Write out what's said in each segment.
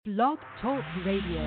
Blog Talk Radio.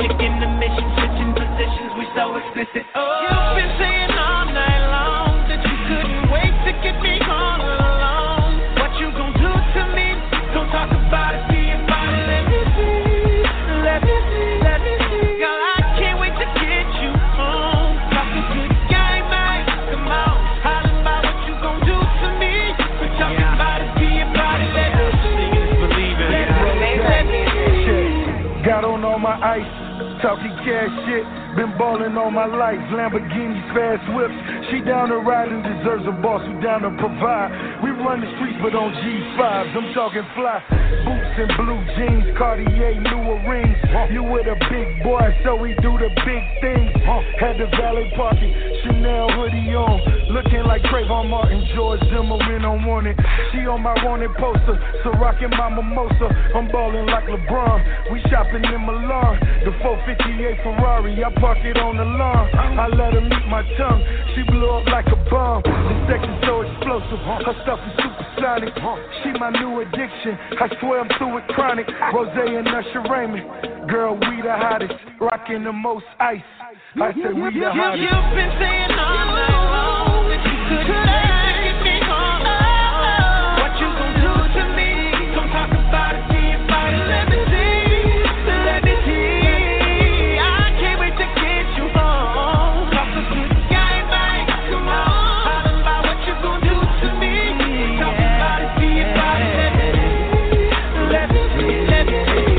Taking the mission, switching positions, we so explicit. Oh, you've been saying all night long that you couldn't wait to get me all alone. What you gon' do to me? Don't talk about it, be about it. Let me see, let me see, let me see. Girl, I can't wait to get you home. Talk a good game, man. Come on, hollering about what you gon' do to me. We're talking about it, be about it. Let me see, believe it. Let me see. Got on all my ice, talking cash shit. Been ballin' all my life, Lamborghinis, fast whips. She down to ride and deserves a boss who down to provide. We run the streets but on G5s, I'm talking fly. Boots and blue jeans, Cartier, newer rings. You with a big boy, so we do the big things. Had the valet parking, Chanel hoodie on. Looking like Trayvon Martin, George Zimmerman on wanted. She on my wanted poster, so rockin' my mimosa. I'm ballin' like LeBron, we shopping in Milan. The 458 Ferrari, I park it on the lawn. I let her meet my tongue, she blew up like a bomb. The sex is so explosive, her stuff is supersonic. She my new addiction, I swear I'm through with chronic. Rose and Usher Raymond, girl, we the hottest. Rockin' the most ice, I said we the hottest. You've been saying all night long that you couldn't wait to get me home. What you gon' do to me? Don't talk about it, be about it. Let me see, let me see. I can't wait to get you home. Talk a good game, man. Come on, hollering about what you gon' do to me. Talk about it, be about it. Let me see, let me see.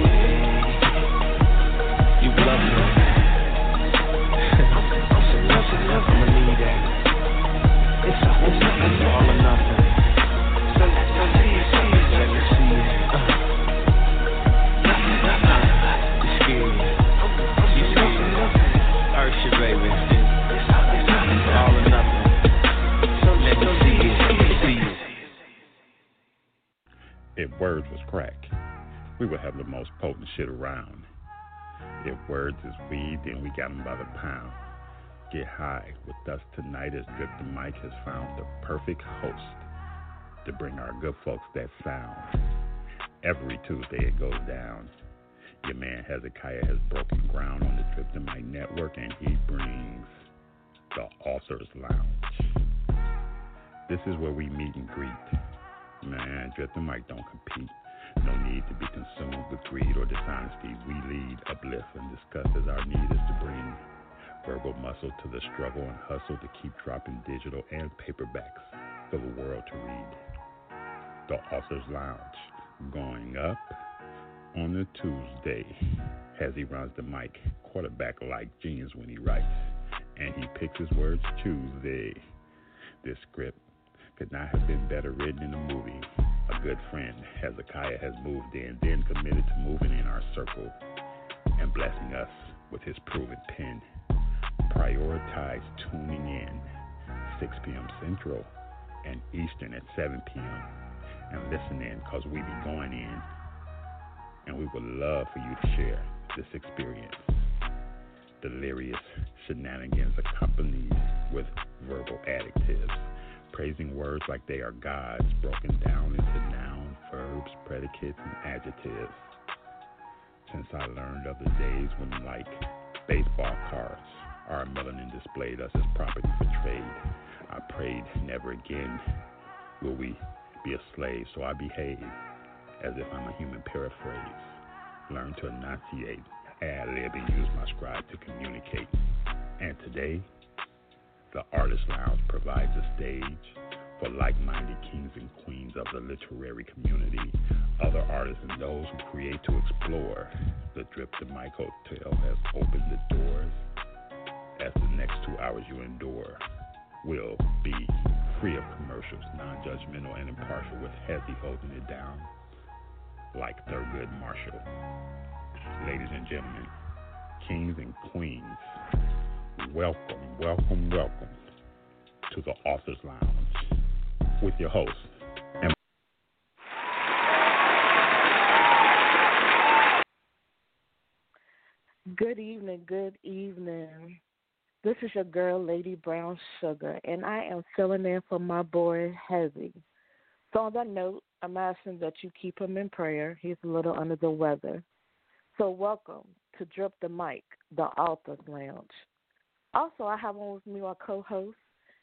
You love me. I'ma need that. It's all or nothing. So let me see it. Let me see it. You scared. You scared. Ursha, baby. All or nothing. So let me see it. If words was crack, we would have the most potent shit around. If words is weed, then we got them by the pound. Get high with us tonight as Drip the Mic has found the perfect host to bring our good folks that sound. Every Tuesday it goes down. Your man Hezekiah has broken ground on the Drip the Mic network, and he brings the Author's Lounge. This is where we meet and greet. Man, Drip the Mic don't compete. No need to be consumed with greed or dishonesty. We lead, uplift, and discuss as our need is to bring verbal muscle to the struggle and hustle to keep dropping digital and paperbacks for the world to read. The Author's Lounge, going up on a Tuesday as he runs the mic, quarterback like jeans when he writes, and he picks his words Tuesday. This script could not have been better written in a movie. A good friend, Hezekiah, has moved in, then committed to moving in our circle and blessing us with his proven pen. Prioritize tuning in 6 p.m. Central and Eastern at 7 p.m. and listen in, because we be going in, and we would love for you to share this experience. Delirious shenanigans accompanied with verbal adjectives, praising words like they are gods, broken down into nouns, verbs, predicates, and adjectives. Since I learned of the days when, like baseball cards, our melanin displayed us as property for trade, I prayed never again will we be a slave, so I behave as if I'm a human paraphrase. Learn to enunciate, ad-lib, and use my scribe to communicate. And today, the Artist Lounge provides a stage for like-minded kings and queens of the literary community, other artists, and those who create to explore. The Drip the Mic Hotel has opened the doors, as the next 2 hours you endure will be free of commercials, non-judgmental, and impartial, with Hezzy holding it down like Thurgood Marshall. Ladies and gentlemen, kings and queens, welcome, welcome, welcome to the Author's Lounge with your host. Good evening, good evening. This is your girl, Lady Brown Sugar, and I am filling in for my boy, Hezzy. So on that note, I'm asking that you keep him in prayer. He's a little under the weather. So welcome to Drip the Mic, the Author's Lounge. Also, I have on with me my co-host,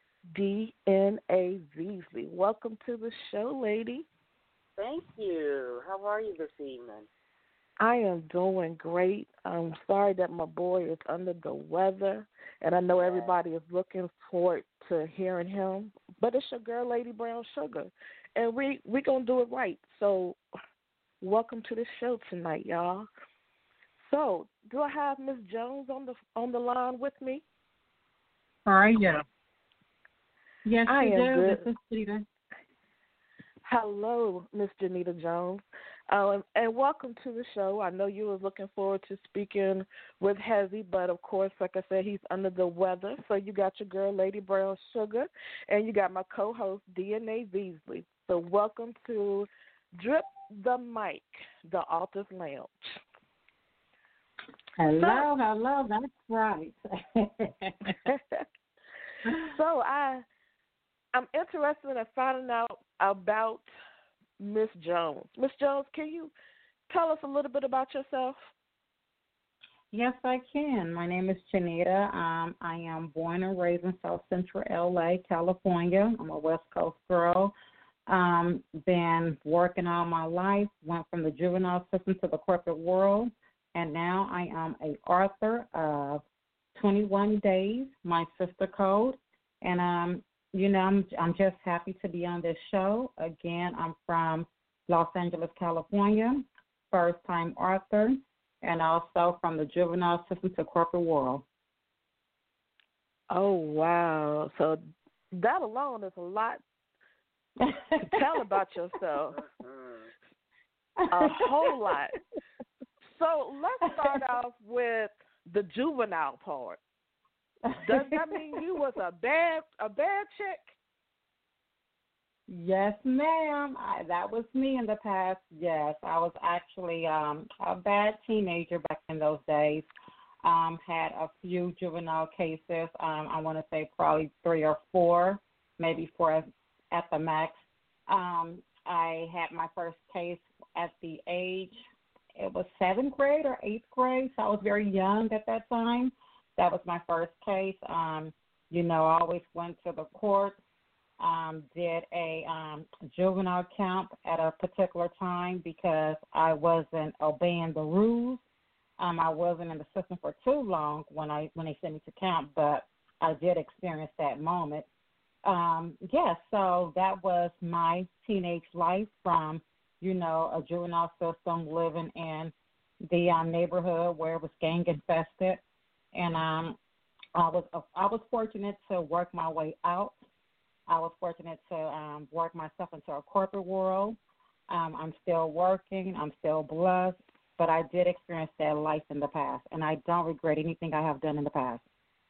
DNA Beasley. Welcome to the show, lady. Thank you. How are you this evening? I am doing great. I'm sorry that my boy is under the weather, and I know everybody is looking forward to hearing him. But it's your girl, Lady Brown Sugar, and we gonna do it right. So, welcome to the show tonight, y'all. So, do I have Miss Jones on the line with me? How are you? Yes, I you am do. good. This is Stephen. Hello, Miss Janita Jones, and welcome to the show. I know you were looking forward to speaking with Hezzy, but of course, like I said, he's under the weather. So you got your girl, Lady Brown Sugar, and you got my co-host, DNA Beasley. So welcome to Drip the Mic, the Author's Lounge. Hello, that's right. So I'm interested in finding out about Miss Jones. Miss Jones, can you tell us a little bit about yourself? Yes, I can. My name is Janita. I am born and raised in South Central LA, California. I'm a West Coast girl. Been working all my life, went from the juvenile system to the corporate world, and now I am an author of 21 Days, My Sister Code, and I'm just happy to be on this show. Again, I'm from Los Angeles, California, first-time author, and also from the juvenile system to corporate world. Oh, wow. So that alone is a lot to tell about yourself. A whole lot. So let's start off with the juvenile part. Does that mean you was a bad chick? Yes, ma'am. That was me in the past. Yes, I was actually a bad teenager back in those days. Had a few juvenile cases. I want to say probably 3 or 4, maybe 4 at the max. I had my first case at the age, it was 7th grade or 8th grade, so I was very young at that time. That was my first case. I always went to the court, did a juvenile camp at a particular time because I wasn't obeying the rules. I wasn't in the system for too long when they sent me to camp, but I did experience that moment. So that was my teenage life from, a juvenile system, living in the neighborhood where it was gang infested. And I was fortunate to work my way out. I was fortunate to work myself into a corporate world. I'm still working. I'm still blessed. But I did experience that life in the past, and I don't regret anything I have done in the past.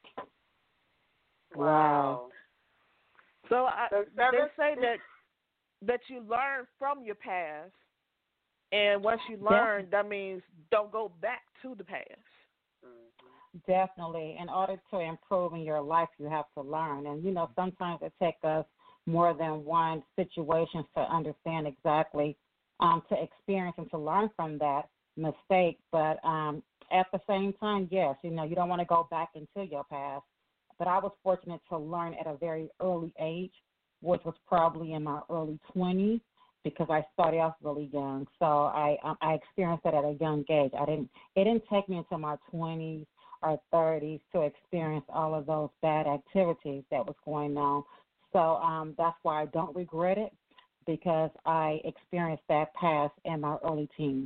Wow. So they say that you learn from your past, and once you learn, that means don't go back to the past. Definitely. In order to improve in your life, you have to learn. And, sometimes it takes us more than one situation to understand exactly, to experience and to learn from that mistake. But at the same time, yes, you don't want to go back into your past. But I was fortunate to learn at a very early age, which was probably in my early 20s, because I started off really young. So I experienced that at a young age. It didn't take me until my 20s or 30s to experience all of those bad activities that was going on. So that's why I don't regret it, because I experienced that past in my early teens.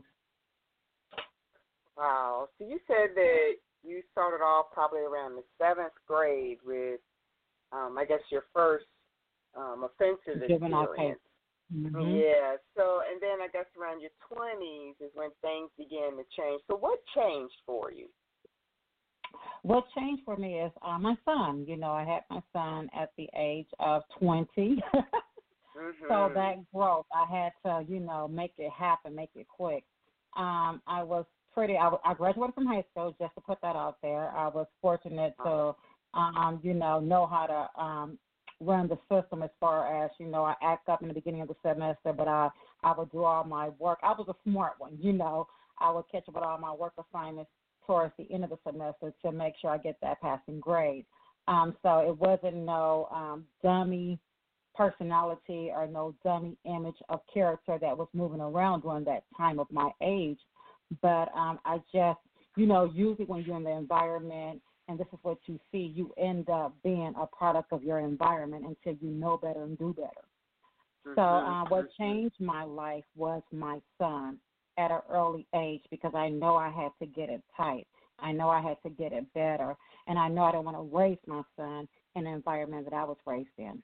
Wow. So you said that you started off probably around the 7th grade with, I guess, your first offensive juvenile experience. Case. Mm-hmm. Yeah. So, and then I guess around your 20s is when things began to change. So what changed for you? What changed for me is my son. I had my son at the age of 20. Mm-hmm. So that growth, I had to, make it happen, make it quick. I graduated from high school, just to put that out there. I was fortunate to, know how to run the system as far as, I act up in the beginning of the semester, but I would do all my work. I was a smart one, I would catch up with all my work assignments towards the end of the semester to make sure I get that passing grade. So it wasn't no dummy personality or no dummy image of character that was moving around during that time of my age. But I just, usually when you're in the environment and this is what you see, you end up being a product of your environment until you know better and do better. So what changed my life was my son at an early age because I know I had to get it tight. I know I had to get it better. And I know I don't want to raise my son in an environment that I was raised in.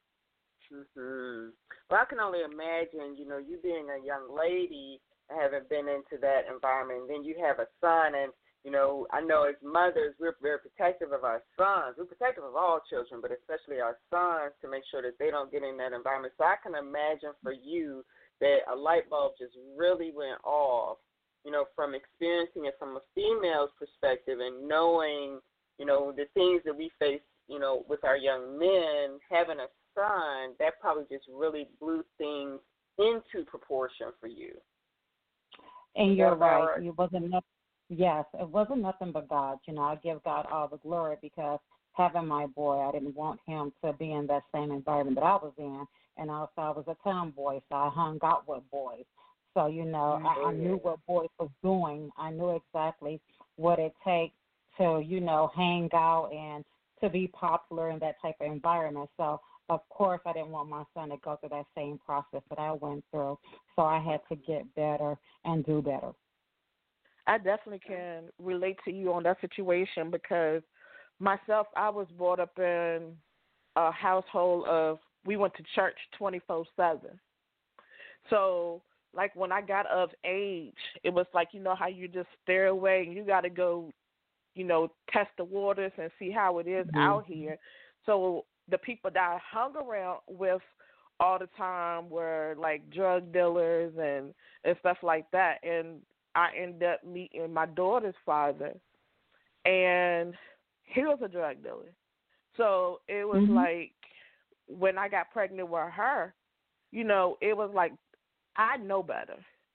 Well, I can only imagine, you being a young lady, having been into that environment, and then you have a son, and, I know as mothers, we're very protective of our sons. We're protective of all children, but especially our sons to make sure that they don't get in that environment. So I can imagine for you that a light bulb just really went off, from experiencing it from a female's perspective and knowing, the things that we face, with our young men, having a son, that probably just really blew things into proportion for you. And you're right. It wasn't nothing. Yes, it wasn't nothing but God. I give God all the glory because having my boy, I didn't want him to be in that same environment that I was in. And also I was a tomboy, so I hung out with boys. So, I knew what boys was doing. I knew exactly what it takes to, hang out and to be popular in that type of environment. So, of course, I didn't want my son to go through that same process that I went through. So I had to get better and do better. I definitely can relate to you on that situation because myself, I was brought up in a household of we went to church 24/7. So, like when I got of age, it was like, how you just stare away and you got to go, test the waters and see how it is out here. So the people that I hung around with all the time were like drug dealers and stuff like that. And I ended up meeting my daughter's father, and he was a drug dealer. So it was like when I got pregnant with her, it was like I know better.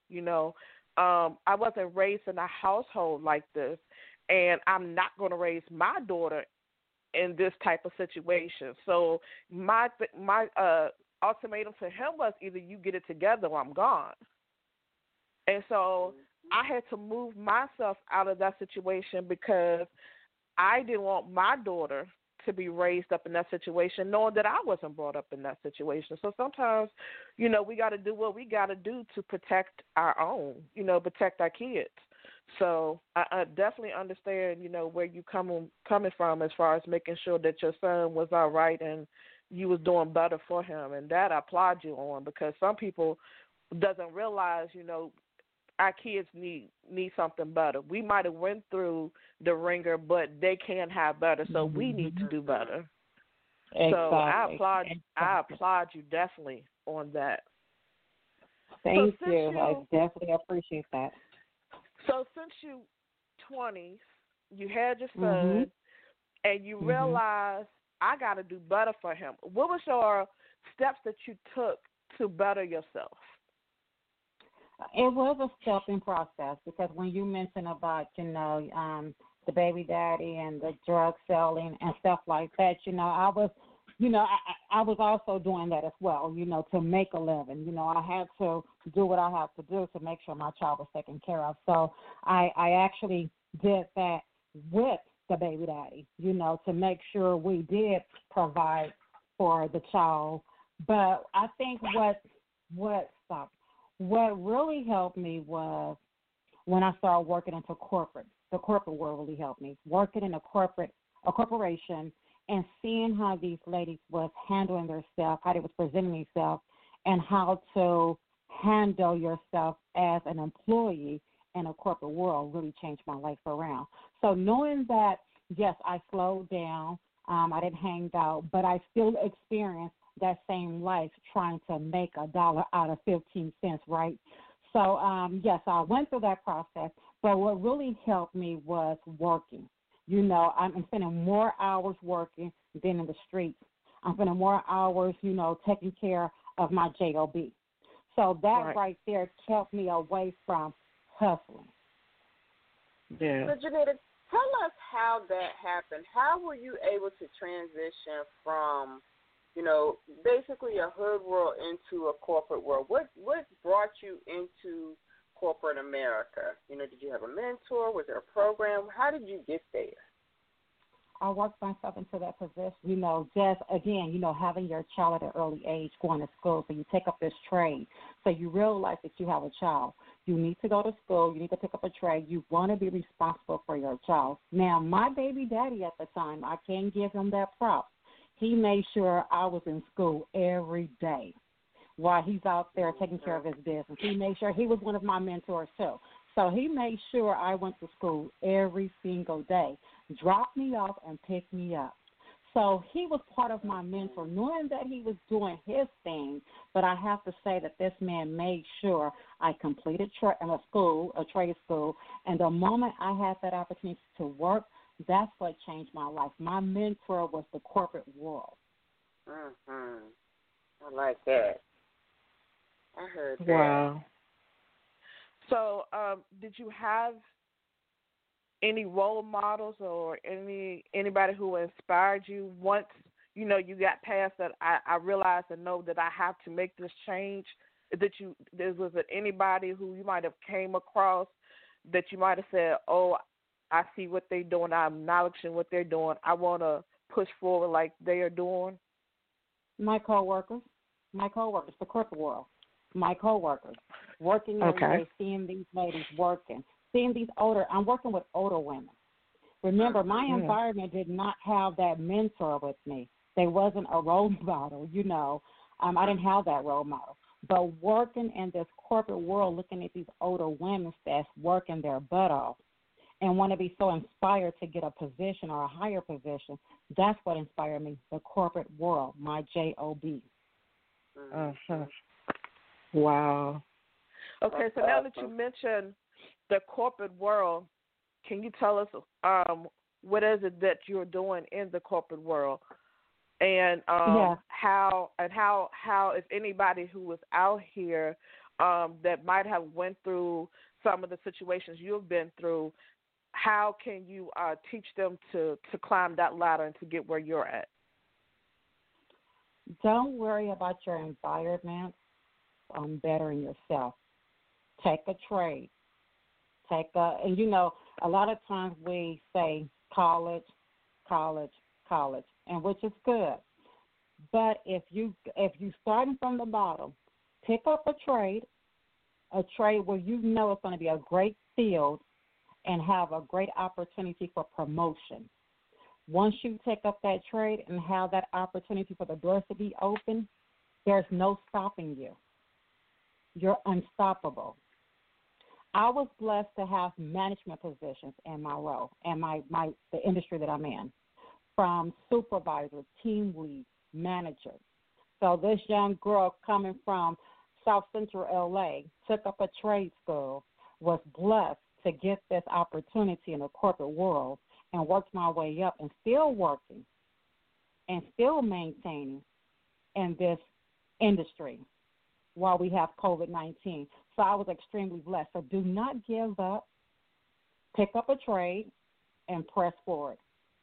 I wasn't raised in a household like this, and I'm not going to raise my daughter in this type of situation. So my ultimatum to him was either you get it together or I'm gone. And so I had to move myself out of that situation because I didn't want my daughter to be raised up in that situation, knowing that I wasn't brought up in that situation. So sometimes, we got to do what we got to do to protect our own, protect our kids. So I definitely understand, where you coming from as far as making sure that your son was all right and you was doing better for him. And that I applaud you on because some people doesn't realize, our kids need something better. We might have went through the ringer, but they can have better, so we need to do better. Exactly. So I applaud you definitely on that. Thank you. I definitely appreciate that. So since you 20s, you had your son, and you realized I got to do better for him. What was your steps that you took to better yourself? It was a stepping process because when you mentioned about, the baby daddy and the drug selling and stuff like that, I was, I was also doing that as well, to make a living. I had to do what I have to do to make sure my child was taken care of. So I actually did that with the baby daddy, to make sure we did provide for the child. But I think what really helped me was when I started working into corporate. The corporate world really helped me. Working in a corporation and seeing how these ladies was handling themselves, how they was presenting themselves, and how to handle yourself as an employee in a corporate world really changed my life around. So knowing that, yes, I slowed down, I didn't hang out, but I still experienced that same life trying to make $1 out of 15 cents, right? So, yes, I went through that process, but what really helped me was working. I'm spending more hours working than in the streets. I'm spending more hours, taking care of my job. So that right there kept me away from hustling. Yeah. So, Janetta, Tell us how that happened. How were you able to transition from, basically a hood world into a corporate world? What brought you into corporate America? Did you have a mentor? Was there a program? How did you get there? I worked myself into that position, just, again, having your child at an early age, going to school, so you take up this trade. So you realize that you have a child. You need to go to school. You need to pick up a trade. You want to be responsible for your child. Now, my baby daddy at the time, I can give him that prop. He made sure I was in school every day while he's out there taking care of his business. He made sure he was one of my mentors, too. So he made sure I went to school every single day, dropped me off and picked me up. So he was part of my mentor, knowing that he was doing his thing. But I have to say that this man made sure I completed a trade school. And the moment I had that opportunity to work, that's what changed my life. My mentor was the corporate world. I like that. I heard that. Wow. So, did you have any role models or anybody who inspired you once, you got past that, I realized and know that I have to make this change? Was it anybody who you might have came across that you might have said, oh, I see what they're doing, I'm acknowledging what they're doing, I want to push forward like they are doing? My coworkers, the corporate world. My coworkers, working every day, seeing these ladies working, seeing I'm working with older women. Remember, my environment did not have that mentor with me. There wasn't a role model, I didn't have that role model. But working in this corporate world, looking at these older women that's working their butt off and want to be so inspired to get a position or a higher position, that's what inspired me, the corporate world, my job. Wow. Okay, so now that you mentioned the corporate world, can you tell us what is it that you're doing in the corporate world, and how if anybody who was out here that might have went through some of the situations you've been through, how can you teach them to climb that ladder and to get where you're at? Don't worry about your environment. Bettering yourself. Take a trade. And a lot of times we say college, and which is good. But if you starting from the bottom, pick up a trade where it's going to be a great field and have a great opportunity for promotion. Once you take up that trade and have that opportunity for the doors to be open, there's no stopping you. You're unstoppable. I was blessed to have management positions in my role and the industry that I'm in, from supervisor, team lead, manager. So this young girl coming from South Central LA took up a trade school, was blessed to get this opportunity in the corporate world, and worked my way up and still working and still maintaining in this industry while we have COVID-19. So I was extremely blessed. So do not give up. Pick up a trade and press forward.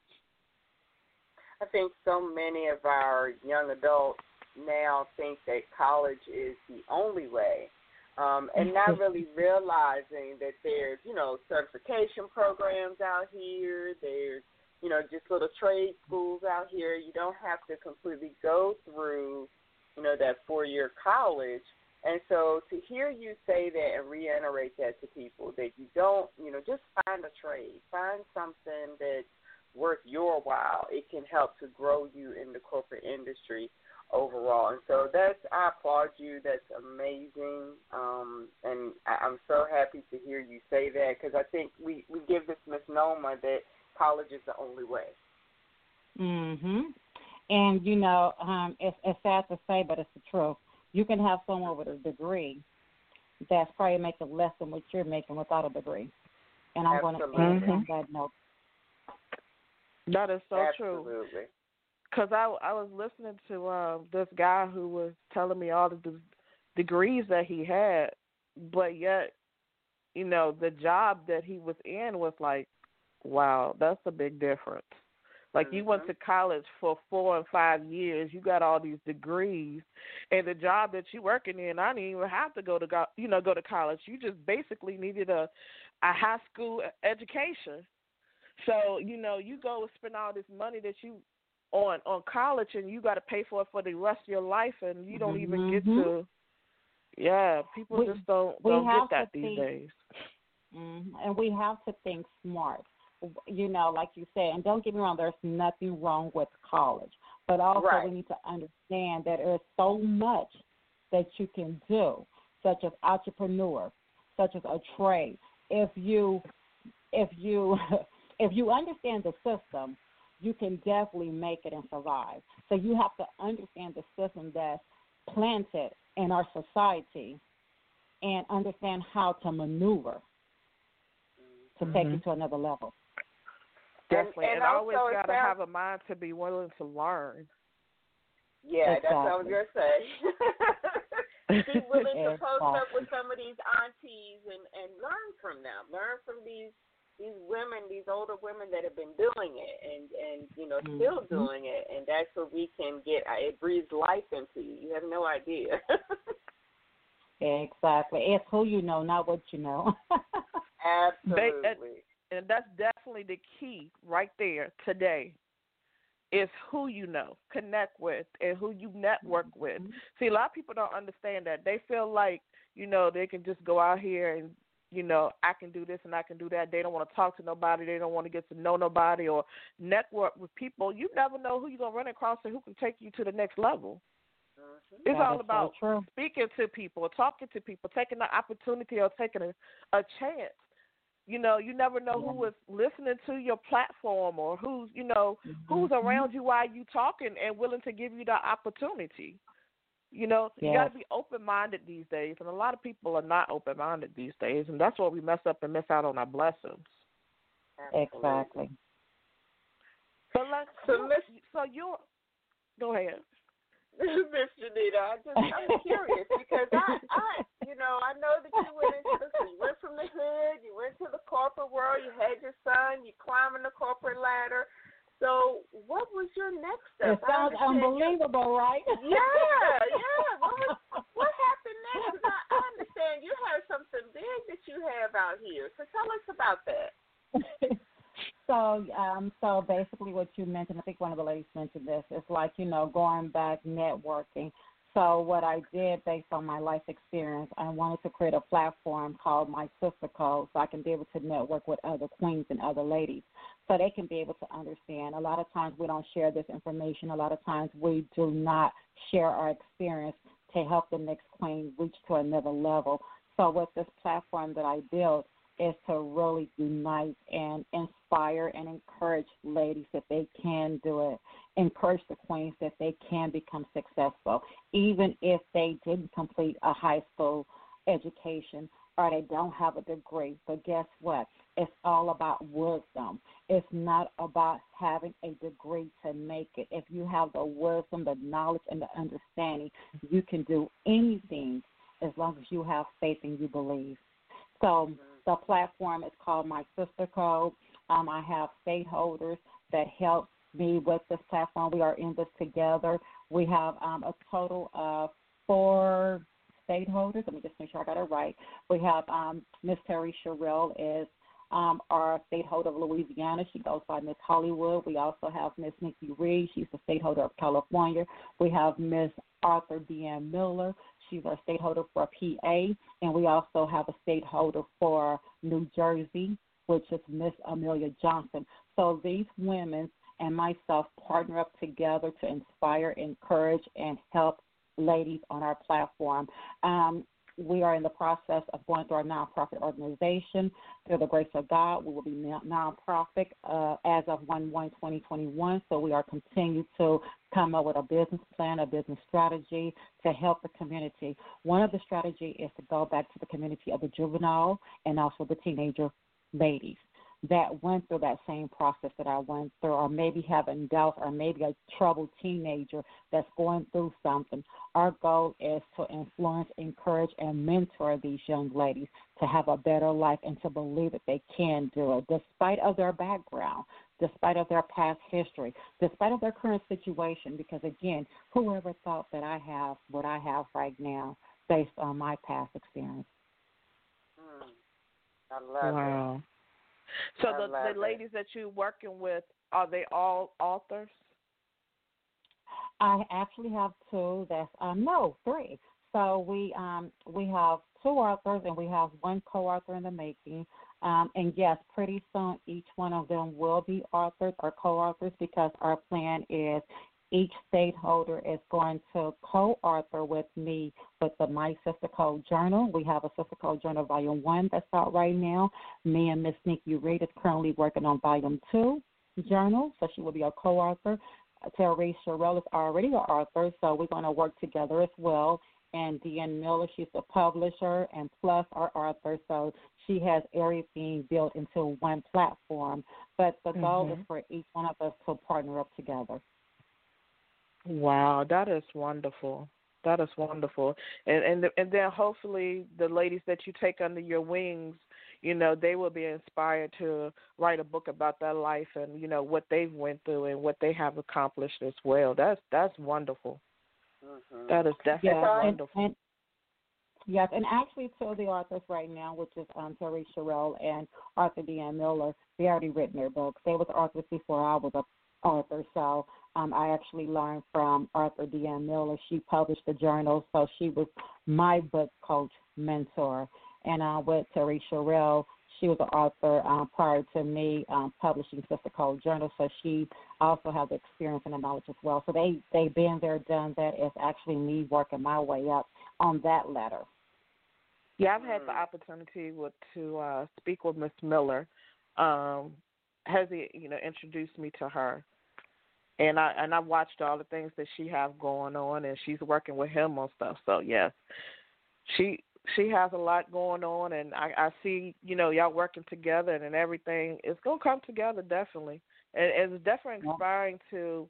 I think so many of our young adults now think that college is the only way, and not really realizing that there's, certification programs out here. There's, just little trade schools out here. You don't have to completely go through that 4-year college. And so to hear you say that and reiterate that to people, that you don't, just find a trade, find something that's worth your while. It can help to grow you in the corporate industry overall. And so I applaud you. That's amazing. And I'm so happy to hear you say that, because I think we give this misnomer that college is the only way. Mhm. And, it's sad to say, but it's the truth. You can have someone with a degree that's probably making less than what you're making without a degree. And I'm going to end on that note. That is so Absolutely. true. Because I was listening to this guy who was telling me all of the degrees that he had, but yet, the job that he was in was like wow, that's a big difference. Like you went to college for 4 and 5 years, you got all these degrees, and the job that you're working in, I didn't even have to go to college. You just basically needed a high school education. So you go spend all this money that you on college, and you got to pay for it for the rest of your life, and you don't even get to. Yeah, people just don't get that these days. And we have to think smart. Like you said, and don't get me wrong, there's nothing wrong with college. But also we need to understand that there's so much that you can do, such as entrepreneur, such as a trade. If you understand the system, you can definitely make it and survive. So you have to understand the system that's planted in our society and understand how to maneuver to take you to another level. Definitely, and always got to have a mind to be willing to learn. Yeah, that's what I was going to say. Be willing to post up with some of these aunties and learn from them. Learn from these women, these older women that have been doing it and still doing it. And that's what we can get. It breathes life into you. You have no idea. Exactly. It's who you know, not what you know. Absolutely. And that's definitely the key right there today is who you know, connect with, and who you network with. See, a lot of people don't understand that. They feel like, they can just go out here and, I can do this and I can do that. They don't want to talk to nobody. They don't want to get to know nobody or network with people. You never know who you're going to run across and who can take you to the next level. It's all about speaking to people, talking to people, taking the opportunity or taking a chance. You never know who is listening to your platform or who's around you while you talking and willing to give you the opportunity. You got to be open-minded these days, and a lot of people are not open-minded these days, and that's where we mess up and miss out on our blessings. Exactly. Go ahead. Miss Janita, I'm curious because I know that you went from the hood, you went to the corporate world, you had your son, you climbing the corporate ladder. So what was your next step? It sounds unbelievable, right? Yeah. What happened next? Because I understand you have something big that you have out here. So tell us about that. So basically what you mentioned, I think one of the ladies mentioned this, is like, going back, networking. So what I did based on my life experience, I wanted to create a platform called My Sister Code so I can be able to network with other queens and other ladies so they can be able to understand. A lot of times we don't share this information. A lot of times we do not share our experience to help the next queen reach to another level. So with this platform that I built, is to really unite and inspire and encourage ladies that they can do it, encourage the queens that they can become successful, even if they didn't complete a high school education or they don't have a degree. But guess what? It's all about wisdom. It's not about having a degree to make it. If you have the wisdom, the knowledge, and the understanding, you can do anything as long as you have faith and you believe. So the platform is called My Sister Code. I have stakeholders that help me with this platform. We are in this together. We have a total of 4 stakeholders. Let me just make sure I got it right. We have Miss Terry Sherrill is our stakeholder of Louisiana. She goes by Miss Hollywood. We also have Miss Nikki Reed. She's the stakeholder of California. We have Miss Arthur D.M. Miller. She's our stakeholder for PA, and we also have a stakeholder for New Jersey, which is Miss Amelia Johnson. So these women and myself partner up together to inspire, encourage, and help ladies on our platform. We are in the process of going through our nonprofit organization. Through the grace of God, we will be nonprofit as of 1/1/2021. So we are continuing to come up with a business plan, a business strategy to help the community. One of the strategy is to go back to the community of the juvenile and also the teenager ladies. that went through that same process that I went through, or maybe having doubts, or maybe a troubled teenager that's going through something. Our goal is to influence, encourage, and mentor these young ladies to have a better life and to believe that they can do it, despite of their background, despite of their past history, despite of their current situation. Because, again, whoever thought that I have what I have right now based on my past experience. I love Wow. So the ladies that you're working with, are they all authors? I actually have two. Three. So we have two authors and we have one co-author in the making. And yes, pretty soon each one of them will be authors or co-authors, because our plan is each stakeholder is going to co-author with me with the My Sister Code Journal. We have a Sister Code Journal Volume 1 that's out right now. Me and Miss Nikki Reed is currently working on Volume 2 journal, so she will be a co-author. Terry Sherrill is already an author, so we're going to work together as well. And Deanne Miller, she's a publisher and plus our author, so she has everything built into one platform. But the goal is for each one of us to partner up together. Wow, that is wonderful. That is wonderful. And then hopefully the ladies that you take under your wings, you know, they will be inspired to write a book about their life and, you know, what they've went through and what they have accomplished as well. That's wonderful. That is definitely wonderful. Yes, and actually two of the authors right now, which is Terry Sherrill and Arthur Deanne Miller, they already written their books. They were authors before I was an author, so I actually learned from Arthur Deanne Miller. She published the journal, so she was my book coach mentor. And with Terry Sherrill, she was an author prior to me publishing Sister Code Journal, so she also has the experience and the knowledge as well. So they've been there, done that. It's actually me working my way up on that ladder. Yeah, I've had the opportunity to speak with Miss Miller. Has he, introduced me to her. And I watched all the things that she has going on, and she's working with him on stuff. So yes, she has a lot going on, and I see y'all working together, and everything is gonna come together definitely. And it's definitely inspiring to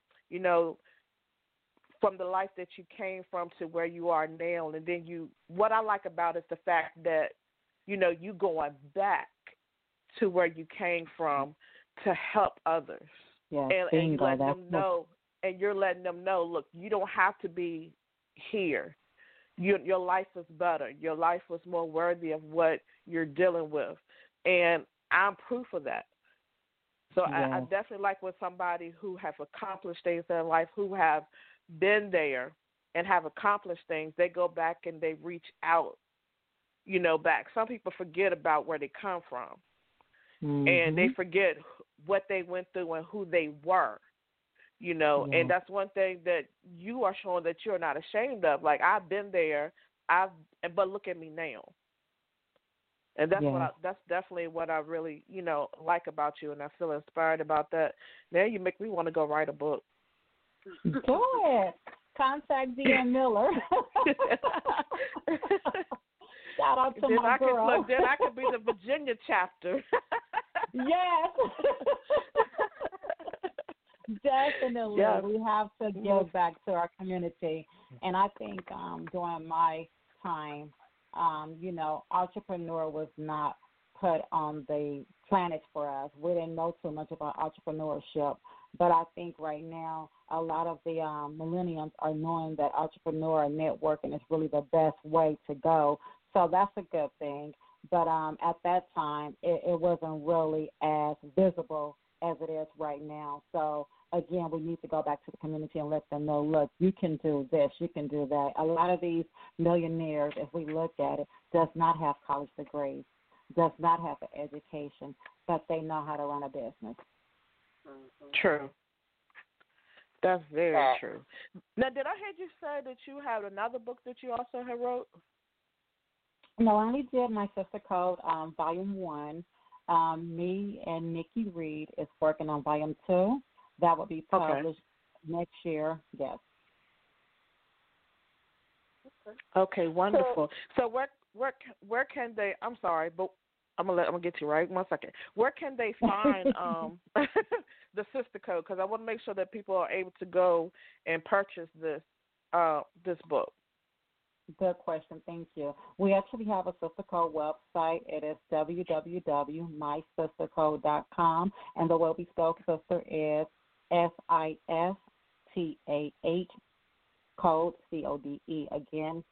from the life that you came from to where you are now, and then what I like about it is the fact that you going back to where you came from to help others. Yeah, and letting them know, and you're letting them know, look, you don't have to be here. Your life is better. Your life was more worthy of what you're dealing with, and I'm proof of that. So I definitely like with somebody who have accomplished things in life, who have been there and have accomplished things. They go back and they reach out, back. Some people forget about where they come from, and they forget what they went through and who they were, and that's one thing that you are showing that you're not ashamed of. Like, I've been there, but look at me now. And that's definitely what I really, like about you, and I feel inspired about that. Now you make me want to go write a book. Go ahead. Contact Deanne Miller. Shout out to my girl. Then I could be the Virginia chapter. Yes. Definitely. Yes. We have to give back to our community. And I think during my time, entrepreneur was not put on the planet for us. We didn't know too much about entrepreneurship. But I think right now a lot of the millennials are knowing that entrepreneur networking is really the best way to go. So that's a good thing. But at that time, it wasn't really as visible as it is right now. So, again, we need to go back to the community and let them know, look, you can do this, you can do that. A lot of these millionaires, if we look at it, does not have college degrees, does not have an education, but they know how to run a business. True. That's very true. Now, did I hear you say that you have another book that you also have wrote? No, I only did My Sister Code, Volume 1. Me and Nikki Reed is working on Volume 2. That will be published next year, yes. Okay, wonderful. So where can they, I'm sorry, but I'm gonna get to you right 1 second. Where can they find the Sister Code? Because I want to make sure that people are able to go and purchase this book. Good question. Thank you. We actually have a Sister Code website. It is www.mysistercode.com, and the way we spell sister is SISTAH code CODE. Again,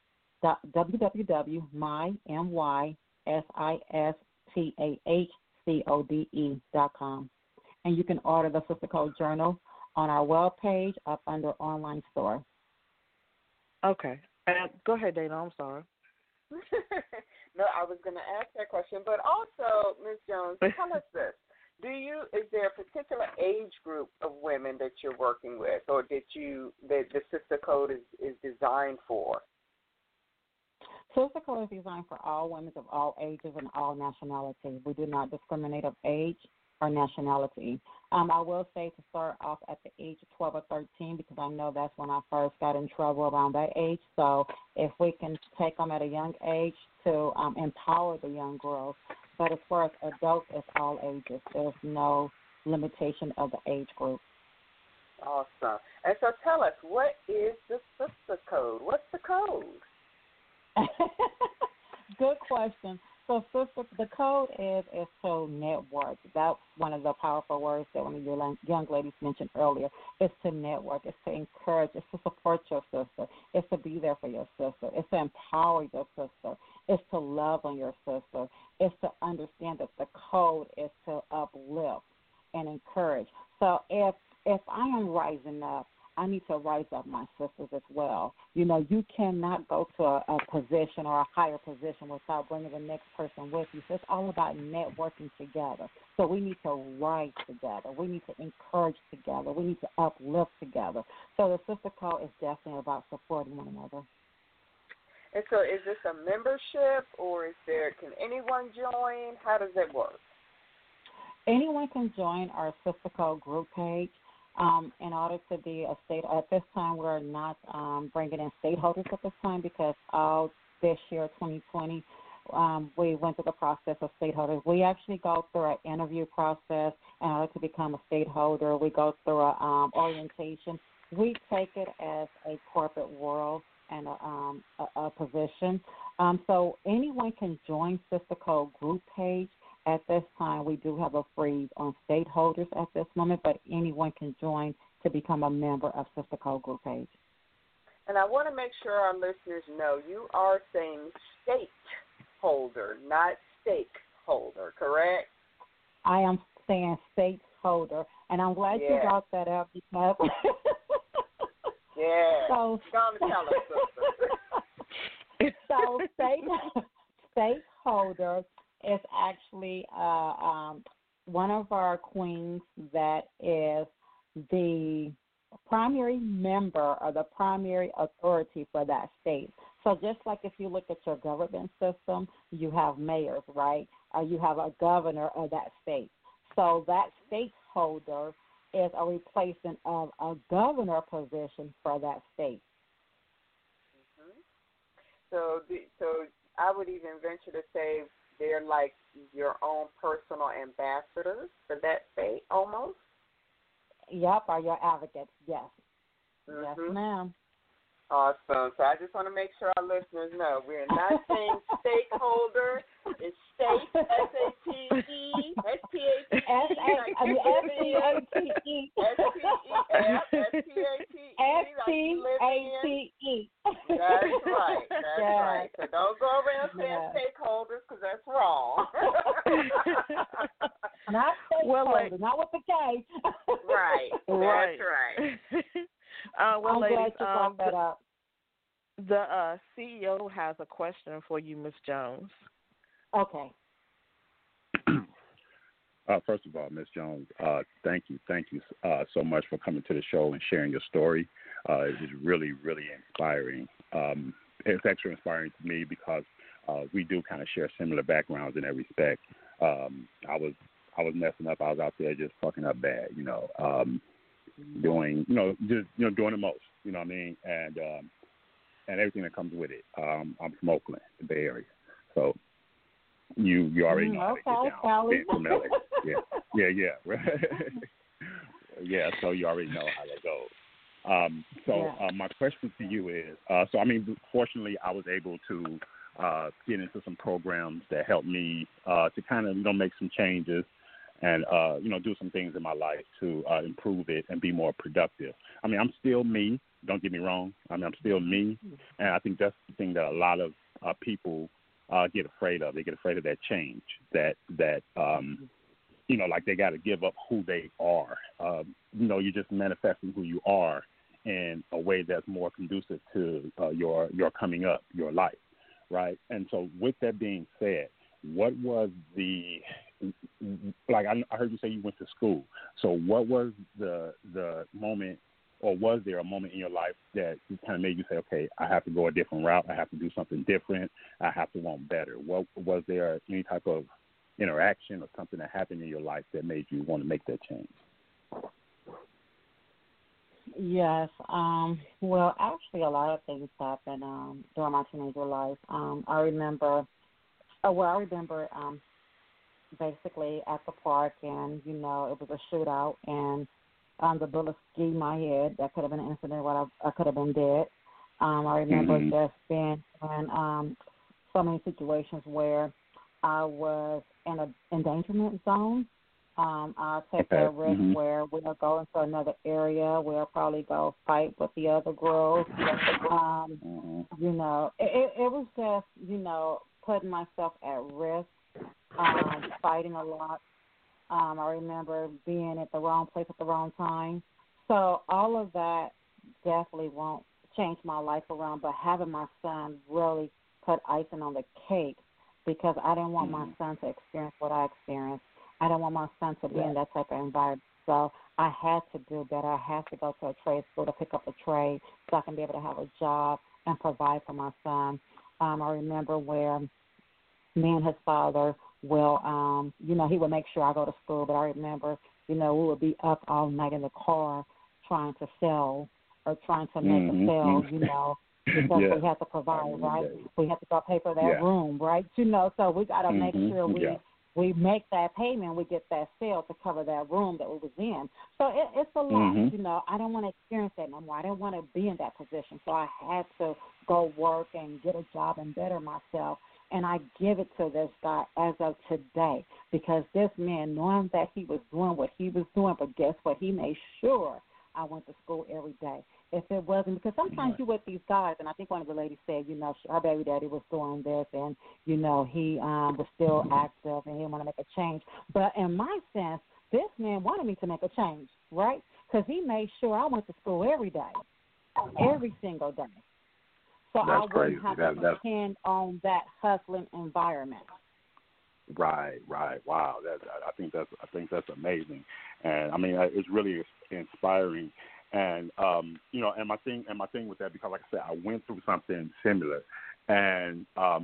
www.mysistahcode.com. And you can order the Sister Code Journal on our webpage up under online store. Okay. Go ahead, Dana. I'm sorry. No, I was going to ask that question, but also, Ms. Jones, tell us this. Is there a particular age group of women that you're working with, or that the Sister Code is designed for? Sister Code is designed for all women of all ages and all nationalities. We do not discriminate of age or nationality. I will say to start off at the age of 12 or 13, because I know that's when I first got in trouble around that age. So if we can take them at a young age to empower the young girls. But as far as adults, it's all ages. There's no limitation of the age group. Awesome. And so tell us, what is the Sister Code? What's the code? Good question. So, sister, the code is to network. That's one of the powerful words that one of your young ladies mentioned earlier. It's to network. It's to encourage. It's to support your sister. It's to be there for your sister. It's to empower your sister. It's to love on your sister. It's to understand that the code is to uplift and encourage. So if I am rising up, I need to rise up my sisters as well. You know, you cannot go to a position or a higher position without bringing the next person with you. So it's all about networking together. So we need to rise together. We need to encourage together. We need to uplift together. So the Sister Code is definitely about supporting one another. And so is this a membership, or can anyone join? How does it work? Anyone can join our Sister Code group page. In order to be a state, at this time we're not bringing in state holders at this time because all this year, 2020, we went through the process of state holders. We actually go through an interview process in order to become a state holder. We go through an orientation. We take it as a corporate world and a position. So anyone can join Sister Code group page. At this time, we do have a freeze on state holders at this moment, but anyone can join to become a member of Sister Code group page. And I want to make sure our listeners know you are saying state holder, not stakeholder, correct? I am saying state holder, and I'm glad you brought that up because so tell us, sister. So state holder is actually one of our queens that is the primary member or the primary authority for that state. So just like if you look at your government system, you have mayors, right? You have a governor of that state. So that state holder is a replacement of a governor position for that state. Mm-hmm. So I would even venture to say they're like your own personal ambassadors for that state, almost? Yep, are your advocates, yes. Mm-hmm. Yes, ma'am. Awesome. So I just want to make sure our listeners know we're not saying stakeholder. It's state, S-A-T-E, S-P-A-T-E. S-P-A-T-E. S-P-A-T-E. That's right. That's right. So don't go around saying stakeholders because that's wrong. Not stakeholder, not with the K. Right. That's right. I'm ladies, glad you brought that up. The CEO has a question for you, Ms. Jones. Okay. First of all, Ms. Jones, thank you so much for coming to the show and sharing your story. It is really, really inspiring. It's extra inspiring to me because we do kind of share similar backgrounds in that respect. I was messing up. I was out there just fucking up bad, doing the most, you know what I mean, and everything that comes with it. I'm from Oakland, the Bay Area, so you already know how to okay, get down. Sally. Being from LA. Yeah. Yeah, so you already know how that goes. My question to you is, fortunately, I was able to get into some programs that helped me to kind of, make some changes and, do some things in my life to improve it and be more productive. I'm still me. Don't get me wrong. I'm still me. And I think that's the thing that a lot of people get afraid of. They get afraid of that change, that like they got to give up who they are. You're just manifesting who you are in a way that's more conducive to your coming up, your life, right? And so with that being said, what was I heard you say you went to school. So what was the moment, or was there a moment in your life that kind of made you say, okay, I have to go a different route, I have to do something different, I have to want better? What was there any type of interaction or something that happened in your life that made you want to make that change? Yes. Well, actually, a lot of things happened during my teenager life. I remember basically at the park, and, it was a shootout, and the bullet skied my head. That could have been an incident where I could have been dead. I remember just being in so many situations where I was in an endangerment zone. I'll take that risk where we'll go into another area. We'll probably go fight with the other girls. It was just, putting myself at risk, fighting a lot. I remember being at the wrong place at the wrong time. So all of that definitely won't change my life around, but having my son really put icing on the cake, because I didn't want my son to experience what I experienced. I didn't want my son to be in that type of environment. So I had to do better. I had to go to a trade school to pick up a trade so I can be able to have a job and provide for my son. I remember where me and his father will, he would make sure I go to school, but I remember, we would be up all night in the car trying to sell or trying to make a sale, because we have to provide, right? We have to go pay for that room, right? So we got to make sure we make that payment, we get that sale to cover that room that we was in. So it's a lot, I didn't want to experience that no more. I didn't want to be in that position. So I had to go work and get a job and better myself. And I give it to this guy as of today, because this man, knowing that he was doing what he was doing, but guess what? He made sure I went to school every day. If it wasn't, because sometimes you with these guys, and I think one of the ladies said, her baby daddy was doing this, and, he was still active, and he didn't want to make a change. But in my sense, this man wanted me to make a change, right? Because he made sure I went to school every day, every single day. So I wouldn't have to depend on that hustling environment. Right. Wow, I think that's amazing, and it's really inspiring. And and my thing with that, because like I said, I went through something similar, and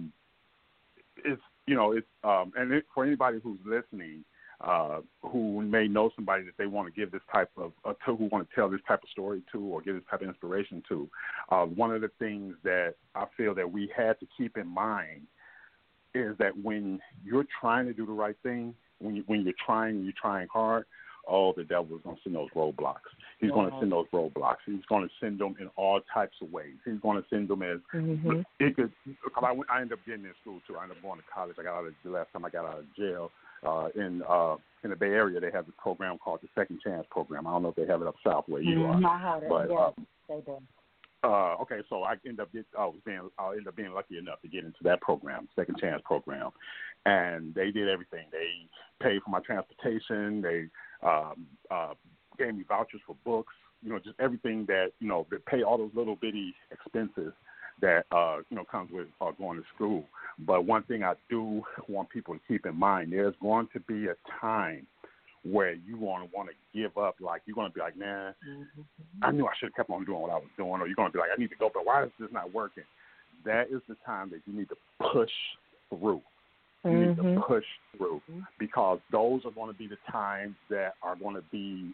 for anybody who's listening, who may know somebody that they want to give this type of who want to tell this type of story to, or give this type of inspiration to, one of the things that I feel that we had to keep in mind is that when you're trying to do the right thing, when you're trying hard, the devil is going to send those roadblocks. He's going to send those roadblocks. He's going to send them in all types of ways. He's going to send them as it could. I ended up getting in school too. I ended up going to college. The last time I got out of jail in the Bay Area, they have this program called the Second Chance Program. I don't know if they have it up south where you are. I heard it. But, they do. Okay, so I end up being lucky enough to get into that program, Second Chance Program, and they did everything. They paid for my transportation. They gave me vouchers for books. Just everything that they pay all those little bitty expenses that comes with going to school. But one thing I do want people to keep in mind: there's going to be a time where you want to give up. Like, you're going to be like, man, I knew I should have kept on doing what I was doing. Or you're going to be like, I need to go, but why is this not working? That is the time that you need to push through. You need to push through, because those are going to be the times that are going to be,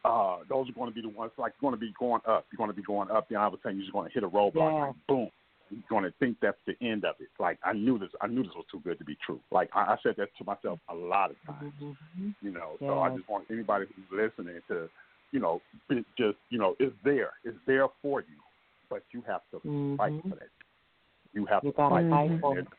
those are going to be the ones, like, you're going to be going up. You're going to be going up, then all of a sudden you're just going to hit a roadblock, like, boom. going to think that's the end of it. Like, I knew this was too good to be true. Like, I said that to myself a lot of times, you know. So I just want anybody who's listening to, you know, just, you know, it's there for you, but you have to fight for that. You have to fight for it.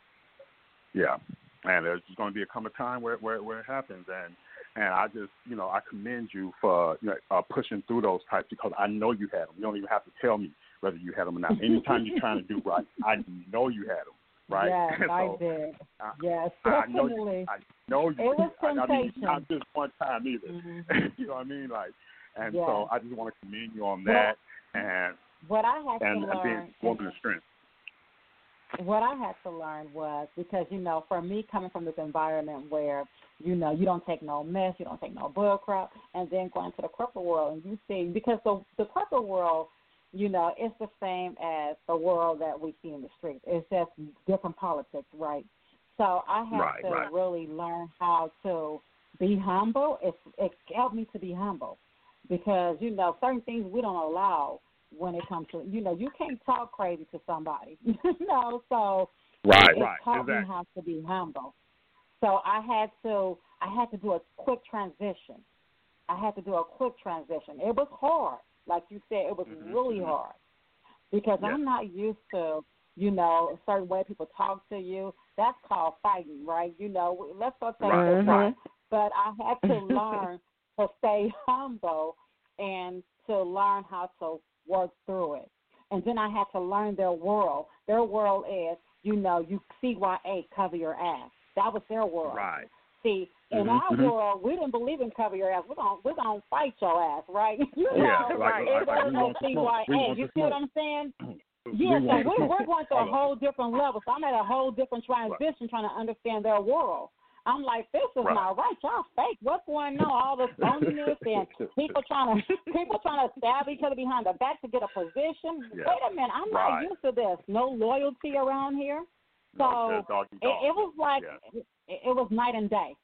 Yeah, and there's going to be a time where it happens, and I just, you know, I commend you for, you know, pushing through those types, because I know you had them. You don't even have to tell me whether you had them or not. Anytime you're trying to do right, I know you had them, right? Yes, so, I did. Yes, definitely. I know you. It was temptation. I mean, not just one time either. You know what I mean? Like, and so I just want to commend you on that, and what I had to learn, being woman of strength. What I had to learn was, because, you know, for me, coming from this environment where, you know, you don't take no mess, you don't take no bull crap, and then going to the corporate world and you see, because the corporate world, you know, it's the same as the world that we see in the streets. It's just different politics, right? So I had to really learn how to be humble. It helped me to be humble, because, you know, certain things we don't allow when it comes to, you know, you can't talk crazy to somebody, you know, so it taught me how to be humble. So I had to do a quick transition. It was hard. Like you said, it was really hard, because I'm not used to, you know, a certain way people talk to you. That's called fighting, right? You know, let's go take this part. But I had to learn to stay humble and to learn how to work through it. And then I had to learn their world. Their world is, you know, you CYA, cover your ass. That was their world. Right. See, in our world, we didn't believe in cover your ass. We're gonna fight your ass, right? You know, it wasn't no CYA. You see what I'm saying? Yeah, so we're going to a whole different level. So I'm at a whole different transition trying to understand their world. I'm like, this is not right. Y'all fake. What's going on? All this phoniness and people trying to stab each other behind the back to get a position. Yeah. Wait a minute, I'm not used to this. No loyalty around here. So it was like it was night and day.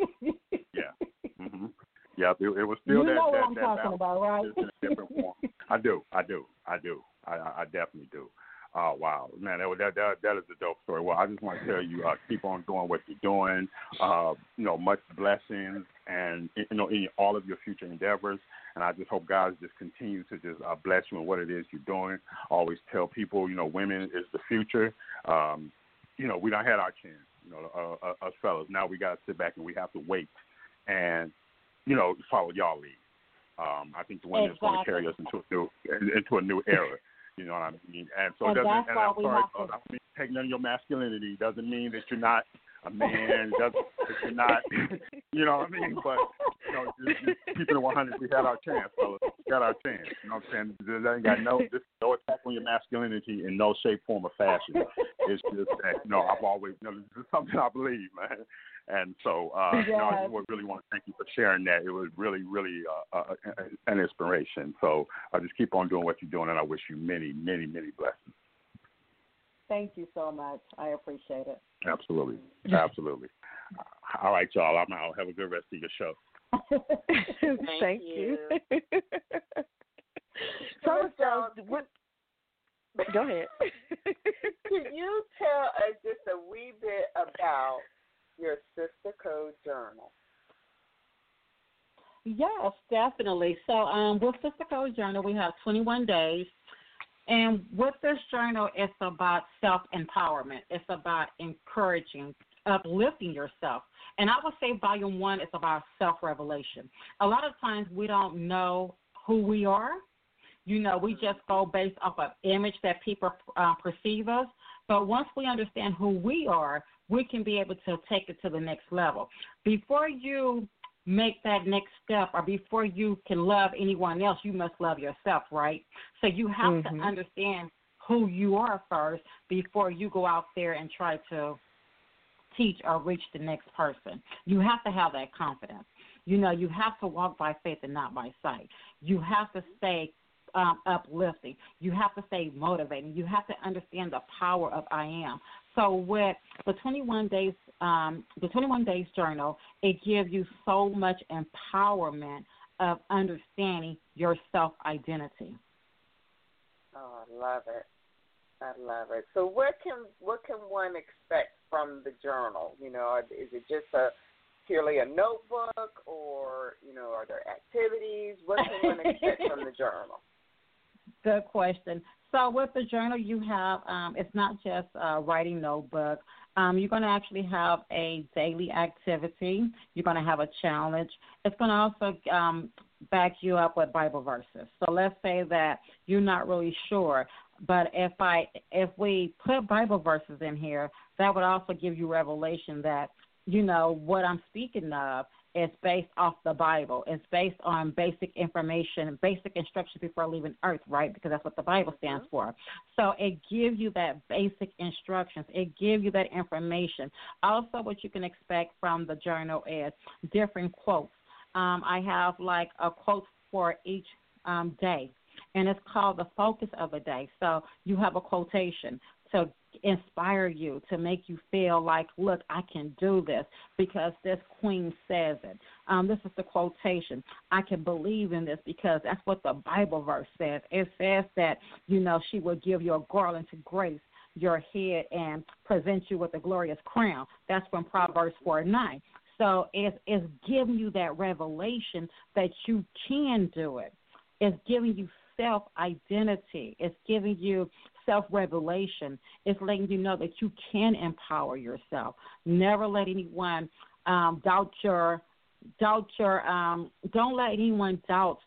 Yeah, it was still you that. know what I'm that talking about, right? In a different form. I do. I definitely do. Wow, man, that is a dope story. Well, I just want to tell you, keep on doing what you're doing. You know, much blessings, and you know, in all of your future endeavors. And I just hope God just continue to just bless you in what it is you're doing. I always tell people, you know, women is the future. You know, we done had our chance. You know, us fellas. Now we got to sit back and we have to wait, and you know, follow y'all lead. I think the women is going to carry us into a new era. You know what I mean? And so, I'm sorry, taking on your masculinity doesn't mean that you're not a man. Doesn't that you're not, you know what I mean? But you know, just keeping it 100, we had our chance, fellas. We got our chance. You know what I'm saying? There ain't got no attack on your masculinity in no shape, form, or fashion. It's just that, you know, I've always, you know, this is something I believe, man. And so, you know, I just really want to thank you for sharing that. It was really, really an inspiration. So I just keep on doing what you're doing, and I wish you many, many, many blessings. Thank you so much. I appreciate it. Absolutely. All right, y'all. I'm out. Have a good rest of your show. Thank you. So, go ahead. Can you tell us just a wee bit about your Sister Code Journal? Yes, definitely. So with Sister Code Journal, we have 21 days. And with this journal, it's about self-empowerment. It's about encouraging, uplifting yourself. And I would say volume 1 is about self-revelation. A lot of times we don't know who we are. You know, we just go based off of image that people perceive us. But once we understand who we are, we can be able to take it to the next level. Before you make that next step, or before you can love anyone else, you must love yourself, right? So you have to understand who you are first before you go out there and try to teach or reach the next person. You have to have that confidence. You know, you have to walk by faith and not by sight. You have to stay uplifting. You have to stay motivating. You have to understand the power of I am. So with the 21 days journal, it gives you so much empowerment of understanding your self-identity. Oh, I love it. I love it. So what can one expect from the journal? You know, is it just purely a notebook, or are there activities? What can one expect from the journal? Good question. So with the journal, you have it's not just a writing notebook. You're going to actually have a daily activity. You're going to have a challenge. It's going to also back you up with Bible verses. So let's say that you're not really sure, but if we put Bible verses in here, that would also give you revelation that, what I'm speaking of is based off the Bible. It's based on basic information, basic instructions before leaving earth, right? Because that's what the Bible stands for. So it gives you that basic instructions. It gives you that information. Also, what you can expect from the journal is different quotes. I have like a quote for each day, and it's called the focus of the day. So you have a quotation to inspire you, to make you feel like, look, I can do this because this queen says it. This is the quotation. I can believe in this because that's what the Bible verse says. It says that, she will give you a garland to grace your head and present you with a glorious crown. That's from Proverbs 4:9. So it's giving you that revelation that you can do it. It's giving you self-identity. It's giving you self-revelation. It's letting you know that you can empower yourself. Never let anyone doubt your. Don't let anyone doubt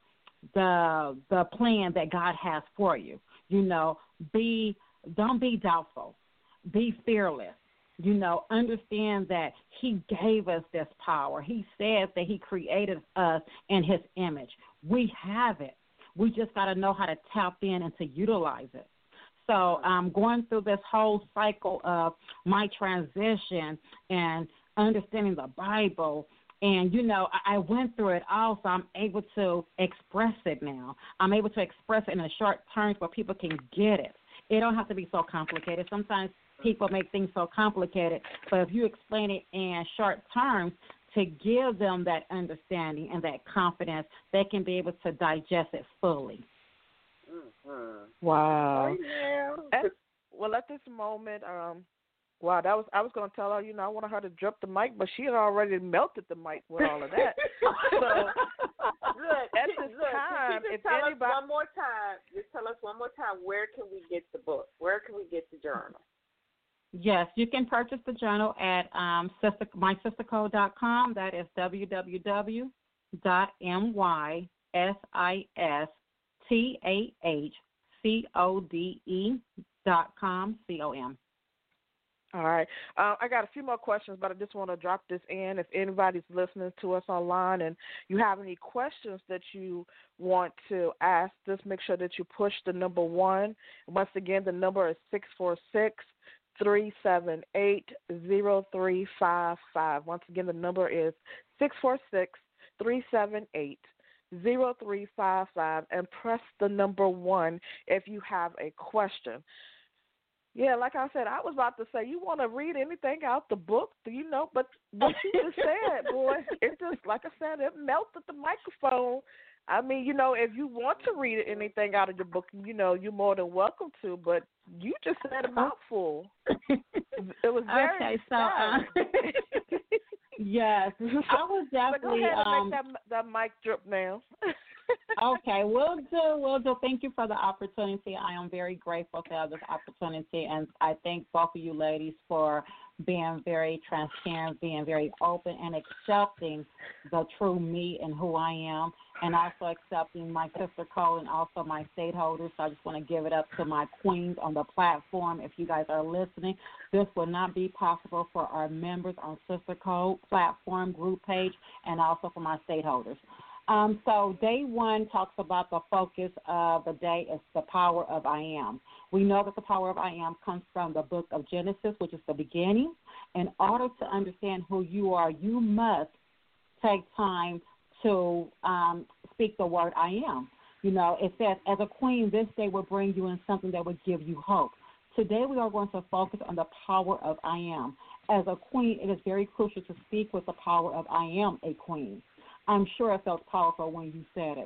the plan that God has for you. Don't be doubtful. Be fearless. Understand that He gave us this power. He said that He created us in His image. We have it. We just got to know how to tap in and to utilize it. So going through this whole cycle of my transition and understanding the Bible, and, I went through it all, so I'm able to express it now. I'm able to express it in a short terms where people can get it. It don't have to be so complicated. Sometimes people make things so complicated, but if you explain it in short terms to give them that understanding and that confidence, they can be able to digest it fully. Mm-hmm. Wow. Oh, yeah. Well, at this moment, I was going to tell her, I wanted her to drop the mic, but she had already melted the mic with all of that. So, at this time, if anybody, just tell us one more time, where can we get the book? Where can we get the journal? Yes, you can purchase the journal at mysistercode.com. That is www.mysistahcode.com. All right. I got a few more questions, but I just want to drop this in. If anybody's listening to us online and you have any questions that you want to ask, just make sure that you push the number 1. Once again, the number is 646-378-0355. Once again, the number is 646-378-0355, and press the number 1 if you have a question. Yeah, like I said, I was about to say, you want to read anything out the book, but what you just said, boy, it just, like I said, it melted the microphone. I mean, if you want to read anything out of the book, you're more than welcome to, but you just said a mouthful. It was very okay, so, yes, I was definitely. Go ahead and make that mic drip now. Okay, we'll do. Thank you for the opportunity. I am very grateful to have this opportunity, and I thank both of you ladies for being very transparent, being very open, and accepting the true me and who I am, and also accepting my sister code and also my stakeholders. So I just want to give it up to my queens on the platform. If you guys are listening, this will not be possible for our members on Sister Code platform group page, and also for my stakeholders. So day 1 talks about the focus of the day is the power of I am. We know that the power of I am comes from the book of Genesis, which is the beginning. In order to understand who you are, you must take time to speak the word I am. It says, as a queen, this day will bring you in something that will give you hope. Today we are going to focus on the power of I am. As a queen, it is very crucial to speak with the power of I am a queen. I'm sure it felt powerful when you said it.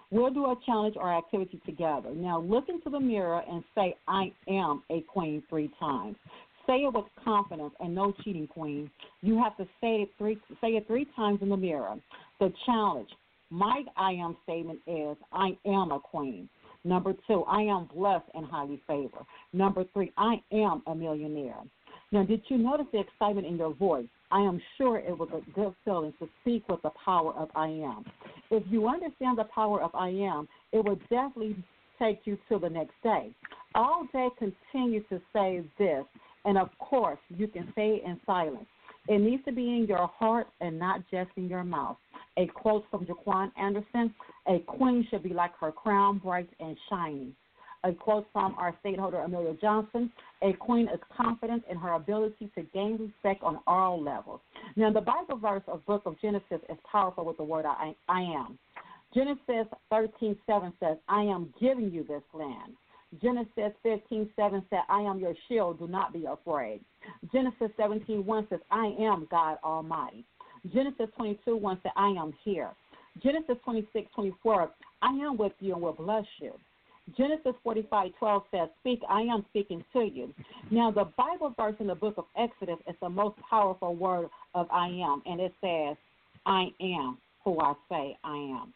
We'll do a challenge or activity together. Now, look into the mirror and say, I am a queen 3 times. Say it with confidence and no cheating, queen. You have to say it 3 times in the mirror. The challenge, my I am statement is, I am a queen. Number 2, I am blessed and highly favored. Number 3, I am a millionaire. Now, did you notice the excitement in your voice? I am sure it was a good feeling to speak with the power of I am. If you understand the power of I am, it will definitely take you to the next day. All day, continue to say this, and of course, you can say it in silence. It needs to be in your heart and not just in your mouth. A quote from Jaquan Anderson, a queen should be like her crown, bright and shiny. A quote from our state holder, Amelia Johnson, a queen is confident in her ability to gain respect on all levels. Now, the Bible verse of book of Genesis is powerful with the word I am. Genesis 13:7 says, I am giving you this land. Genesis 15:7 said, I am your shield, do not be afraid. Genesis 17:1 says, I am God Almighty. Genesis 22:1 said, I am here. Genesis 26:24, I am with you and will bless you. Genesis 45:12 says, speak, I am speaking to you. Now, the Bible verse in the book of Exodus is the most powerful word of I am, and it says, I am who I say I am.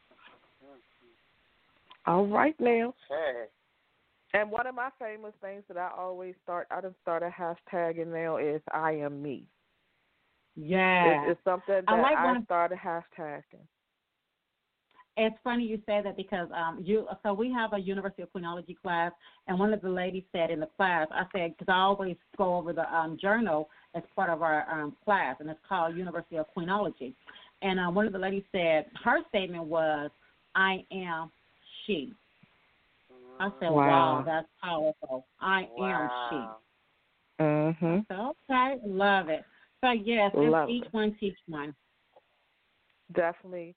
All right now. Okay. And one of my famous things that I always start, I done started hashtagging now is I am me. Yeah. It's something that I started hashtagging. It's funny you say that because so we have a University of Queenology class, and one of the ladies said in the class, I said, because I always go over the journal as part of our class, and it's called University of Queenology. And one of the ladies said, her statement was, I am she. I said, wow, that's powerful. I am she. Mm-hmm. So, okay, love it. So, yes, it's each one teach one. Definitely.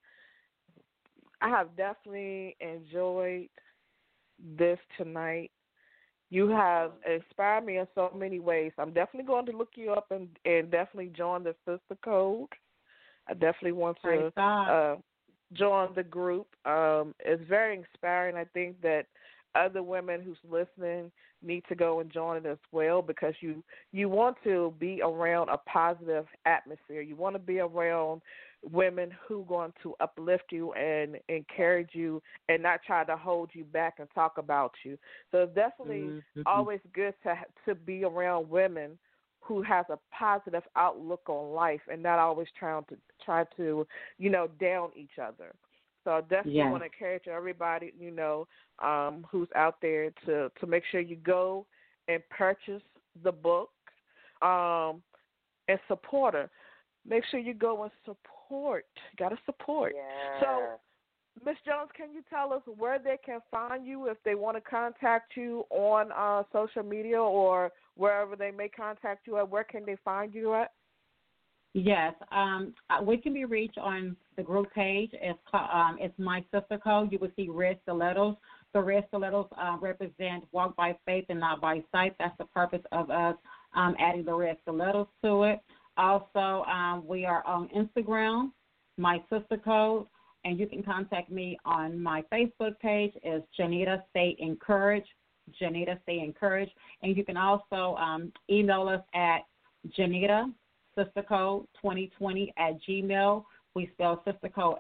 I have definitely enjoyed this tonight. You have inspired me in so many ways. I'm definitely going to look you up and definitely join the Sister Code. I definitely want to join the group. It's very inspiring. I think that other women who's listening need to go and join it as well, because you want to be around a positive atmosphere. You want to be around women who are going to uplift you and encourage you and not try to hold you back and talk about you. So it's definitely always good to be around women who has a positive outlook on life and not always try to down each other. So I definitely want to encourage everybody, who's out there to make sure you go and purchase the book and support her. Make sure you go and support. Got to support. Yeah. So, Ms. Jones, can you tell us where they can find you if they want to contact you on social media or wherever they may contact you at? Where can they find you at? Yes, we can be reached on the group page. It's My Sister Code. You will see red stilettos. The red stilettos represent walk by faith and not by sight. That's the purpose of us adding the red stilettos to it. Also, we are on Instagram, My Sister Code, and you can contact me on my Facebook page. It's Janita Stay Encouraged. Janita Stay Encouraged. And you can also email us at Janita Sister Code 2020 at Gmail. We spell Sister Code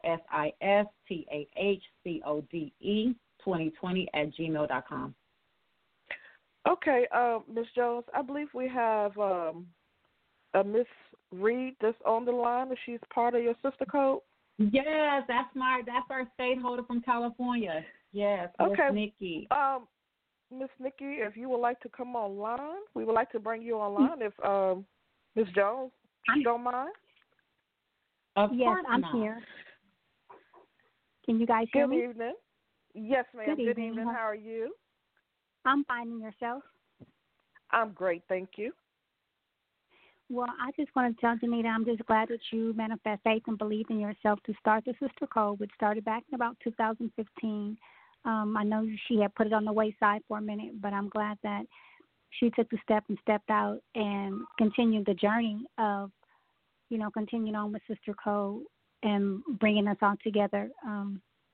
SISTAHCODE 2020 at gmail.com. Okay, Ms. Jones, I believe we have Miss Reed that's on the line. If she's part of your Sister Code. Yes, that's our state holder from California. Yes, okay. Miss Nikki. Miss Nikki, if you would like to come online, we would like to bring you online. If Ms. Jones, you don't mind. Yes, I'm here. Can you guys hear me? Good evening. Yes, ma'am. Good evening. How are you? I'm fine. And yourself? I'm great, thank you. Well, I just want to tell Janita, I'm just glad that you manifest faith and believe in yourself to start the Sister Code, which started back in about 2015. I know she had put it on the wayside for a minute, but I'm glad that she took the step and stepped out and continued the journey of, continuing on with Sister Code and bringing us all together.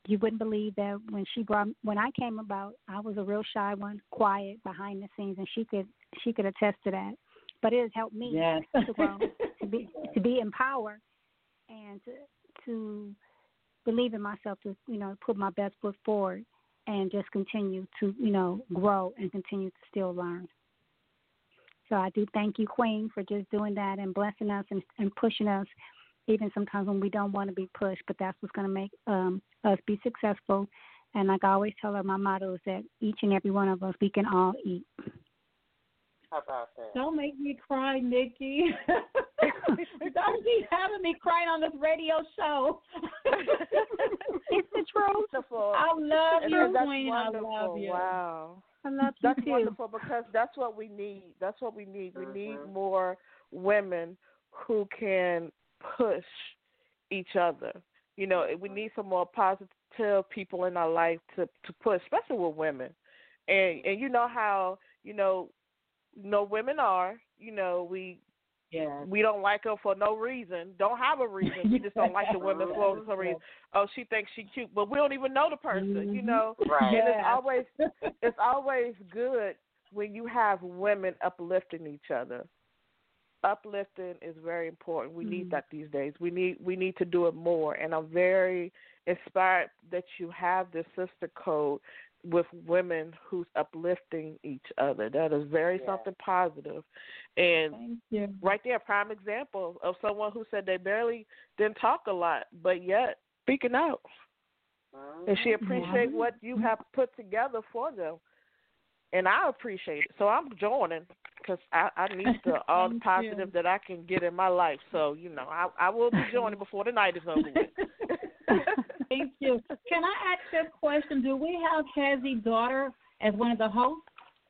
you wouldn't believe that when I came about, I was a real shy one, quiet behind the scenes, and she could attest to that. But it has helped me to grow, to be empowered, and to believe in myself, to put my best foot forward, and just continue to grow and continue to still learn. So I do thank you, Queen, for just doing that and blessing us and pushing us, even sometimes when we don't want to be pushed. But that's what's going to make us be successful. And like I always tell her, my motto is that each and every one of us, we can all eat. How about that? Don't make me cry, Nikki. Don't be having me crying on this radio show. It's the truth. I love you, that's Queen. Wonderful. I love you. Wow. I love you That's too. wonderful, because that's what we need. That's what we need. We need more women who can push each other. We need some more positive people in our life to push, especially with women. And you know how women are. We don't like her for no reason. Don't have a reason. We just don't like the women for some reason. Oh, she thinks she's cute, but we don't even know the person. Right. And it's always good when you have women uplifting each other. Uplifting is very important. We need that these days. We need to do it more. And I'm very inspired that you have this sister code with women who's uplifting each other. That is very something positive. And right there, a prime example of someone who said they barely didn't talk a lot, but yet speaking out. And she appreciates what you have put together for them. And I appreciate it. So I'm joining, because I need all the positive that I can get in my life. So, I will be joining before the night is over with. Thank you. Can I ask you a question? Do we have Hezzy's daughter as one of the hosts?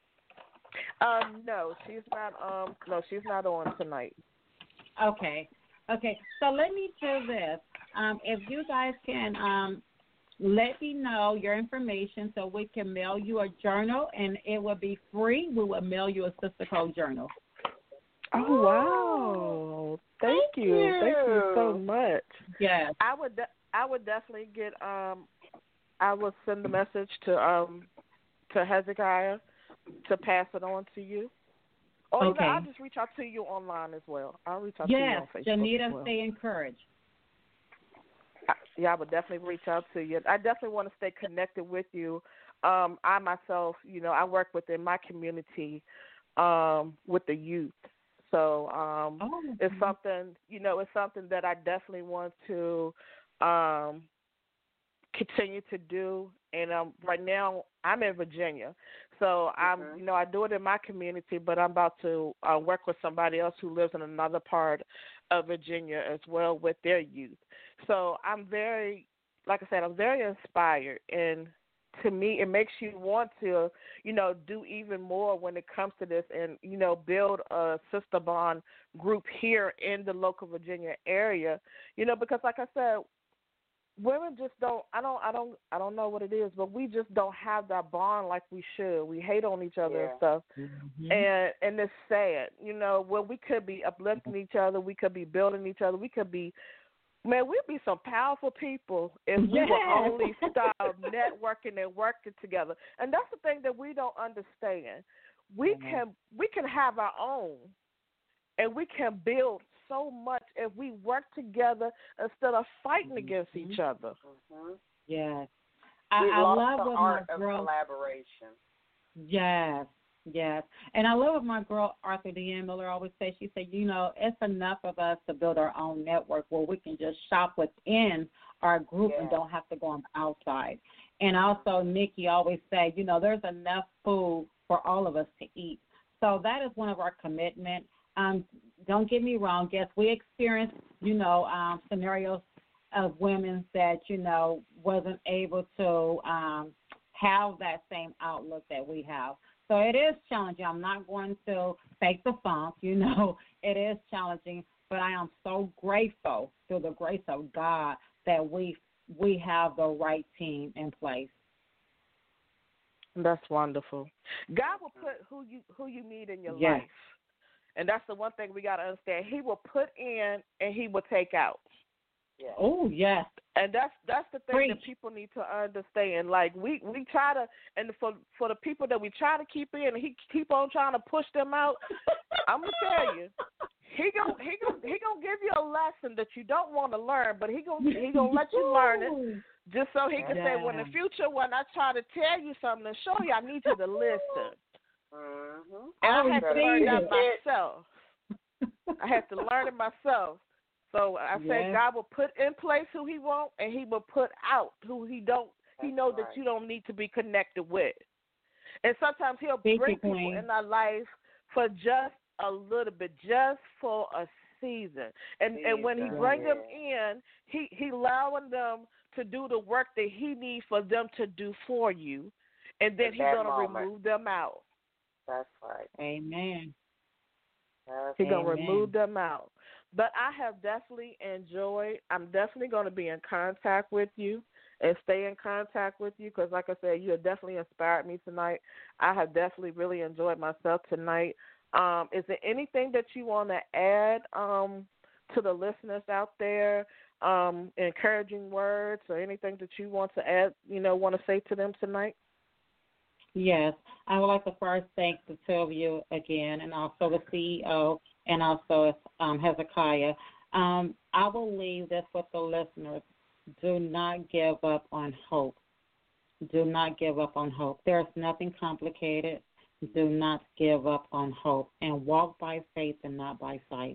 No, she's not. No, she's not on tonight. Okay. So let me do this. If you guys can let me know your information so we can mail you a journal, and it will be free. We will mail you a Sister Code journal. Oh, wow. Thank you. Thank you so much. Yes. I would definitely get I will send the message to Hezekiah to pass it on to you. Or okay. I'll just reach out to you online as well. I'll reach out to you on Facebook. Yes, Janita, as well. Stay encouraged. I would definitely reach out to you. I definitely want to stay connected with you. I myself, I work within my community with the youth. So it's something, it's something that I definitely want to continue to do. And right now I'm in Virginia. So I do it in my community, but I'm about to work with somebody else who lives in another part of Virginia as well with their youth. So I'm very, like I said, I'm very inspired, and to me it makes you want to, do even more when it comes to this, and, build a sister bond group here in the local Virginia area, because like I said, women just don't, I don't know what it is, but we just don't have that bond like we should. We hate on each other and stuff. And it's sad, where we could be uplifting each other, we could be building each other, we could be, man, we'd be some powerful people if we would only stop networking and working together. And that's the thing that we don't understand. We can have our own, and we can build so much if we work together instead of fighting against each other. Yes. I love the what art my of girl, collaboration. Yes. And I love what my girl Arthur Deanne Miller always says. She said, it's enough of us to build our own network where we can just shop within our group and don't have to go on the outside. And also Nikki always say, there's enough food for all of us to eat. So that is one of our commitments. Don't get me wrong. Yes, we experienced, scenarios of women that, wasn't able to have that same outlook that we have. So it is challenging. I'm not going to fake the funk, it is challenging, but I am so grateful through the grace of God that we have the right team in place. That's wonderful. God will put who you need in your life. And that's the one thing we got to understand. He will put in and he will take out. Yes. Oh, yes. And that's the thing Preach. that people need to understand. Like we try to, and for the people that we try to keep in, and he keep on trying to push them out. I'm gonna tell you, he gonna give you a lesson that you don't want to learn, but he gonna let you learn it, just so he can say, well, in the future when I try to tell you something and show you, I need you to listen. Mm-hmm. And I had to learn that it. myself. I had to learn it myself. So I said God will put in place who he wants, and he will put out who he don't. He knows that you don't need to be connected with. And sometimes he'll bring people in our life for just a little bit, just for a season. And when he brings them in, he allowing them to do the work that he needs for them to do for you. And then he's going to remove them out. That's right. Amen. He's going to remove them out. But I have definitely enjoyed. I'm definitely going to be in contact with you and stay in contact with you because, like I said, you have definitely inspired me tonight. I have definitely really enjoyed myself tonight. Is there anything that you want to add to the listeners out there, encouraging words or anything that you want to add, want to say to them tonight? Yes. I would like to first thank the two of you again, and also the CEO and also Hezekiah. I will leave this with the listeners. Do not give up on hope. Do not give up on hope. There's nothing complicated. Do not give up on hope. And walk by faith and not by sight.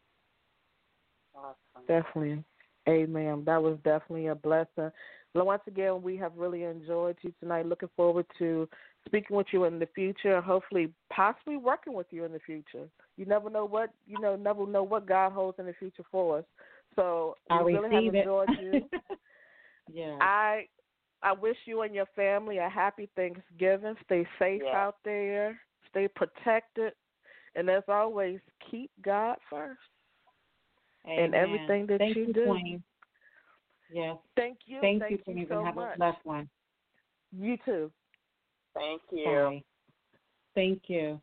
Awesome. Definitely. Amen. That was definitely a blessing. Once again, we have really enjoyed you tonight. Looking forward to speaking with you in the future, hopefully, possibly working with you in the future. You never know what God holds in the future for us. So we really have enjoyed you. Yeah. I wish you and your family a happy Thanksgiving. Stay safe out there. Stay protected, and as always, keep God first. Amen. In everything that Thank you do. Queen. Yes. Thank you. Thank you, so and have much. a blessed one. You too. Thank you. Bye. Thank you.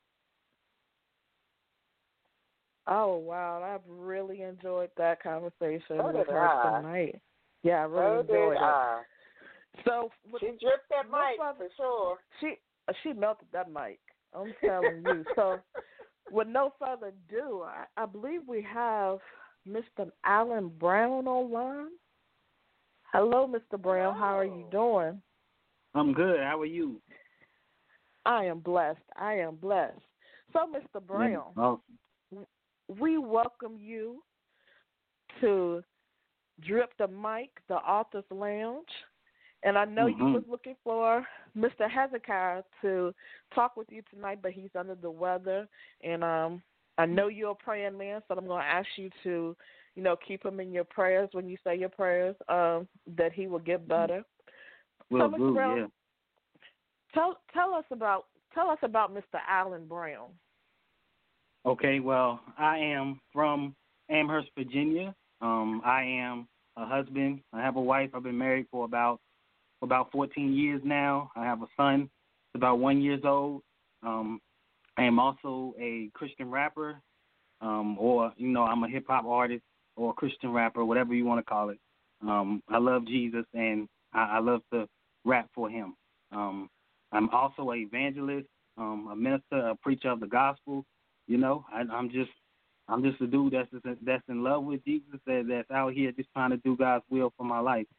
Oh, wow. I've really enjoyed that conversation So with did her I. tonight. Yeah, I really So enjoyed did it. I. So she dripped that mic for sure. She melted that mic. I'm telling you. So with no further ado, I believe we have Mr. Alan Brown online. Hello, Mr. Brown. How are you doing? I'm good. How are you? I am blessed. So, Mr. Brown, we welcome you to Drip the Mic, the Author's Lounge. And I know you was looking for Mr. Hezekiah to talk with you tonight, but he's under the weather. And I know you're a praying man, so I'm going to ask you to, keep him in your prayers when you say your prayers, that he will get better. Will so, Mr. do, Brown, yeah. Tell us about Mr. Alan Brown. Okay, well, I am from Amherst, Virginia. I am a husband. I have a wife. I've been married for about 14 years now. I have a son. He's about 1 year old. I am also a Christian rapper, or I'm a hip hop artist or a Christian rapper, whatever you want to call it. I love Jesus, and I love to rap for him. I'm also an evangelist, a minister, a preacher of the gospel. I'm just a dude that's in love with Jesus, that's out here just trying to do God's will for my life.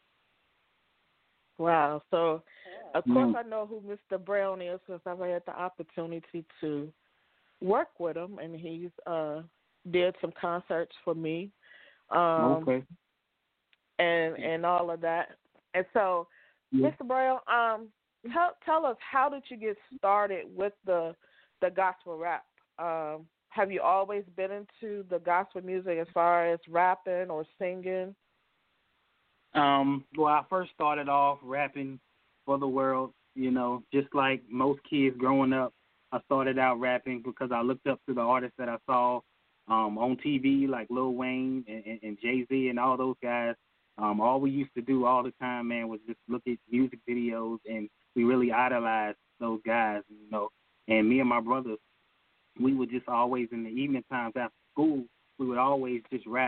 Wow. So, of course, I know who Mr. Brown is since I've had the opportunity to work with him, and he's did some concerts for me. Okay. And all of that. And so, Mr. Brown, tell us, how did you get started with the gospel rap? Have you always been into the gospel music as far as rapping or singing? Well, I first started off rapping for the world, just like most kids growing up. I started out rapping because I looked up to the artists that I saw on TV, like Lil Wayne and Jay-Z and all those guys. All we used to do all the time, man, was just look at music videos, and we really idolized those guys, And me and my brothers, we would just always, in the evening times after school, we would always just rap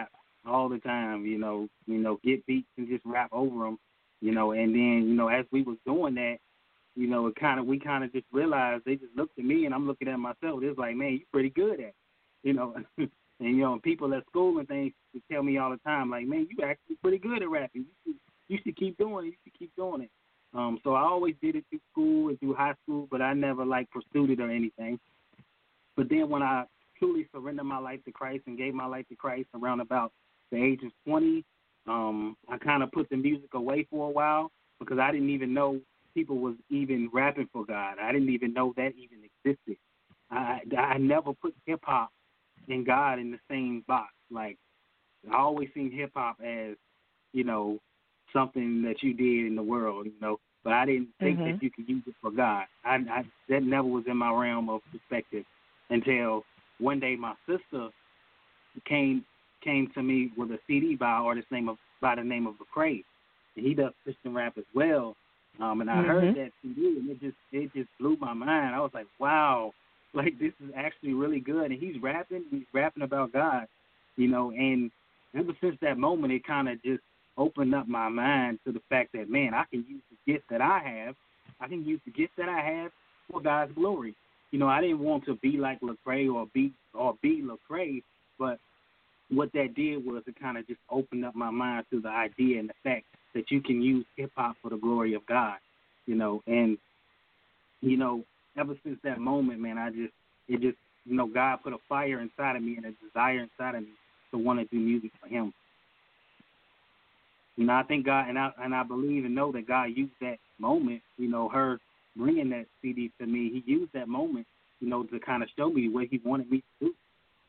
all the time. Get beats and just rap over them. And then as we was doing that, we kind of just realized they just looked at me and I'm looking at myself. It's like, man, you're pretty good at it, and people at school and things would tell me all the time, like, man, you actually pretty good at rapping. You should keep doing it. You should keep doing it. So I always did it through school and through high school, but I never pursued it or anything. But then when I truly surrendered my life to Christ and gave my life to Christ around about the age of 20, I kind of put the music away for a while because I didn't even know people was even rapping for God. I didn't even know that even existed. I never put hip-hop and God in the same box. Like, I always seen hip-hop as, something that you did in the world, but I didn't think that you could use it for God. That never was in my realm of perspective until one day my sister came to me with a CD by an artist by the name of Lecrae, and he does Christian rap as well. And I heard that CD, and it just blew my mind. I was like, wow, like this is actually really good, and he's rapping about God, and ever since that moment, it kind of just opened up my mind to the fact that, man, I can use the gift that I have. I can use the gift that I have for God's glory. I didn't want to be like Lecrae or be Lecrae, but what that did was it kind of just opened up my mind to the idea and the fact that you can use hip-hop for the glory of God, and, ever since that moment, man, God put a fire inside of me and a desire inside of me to want to do music for him. I think God, and I believe and know that God used that moment, her bringing that CD to me, he used that moment, to kind of show me what he wanted me to do.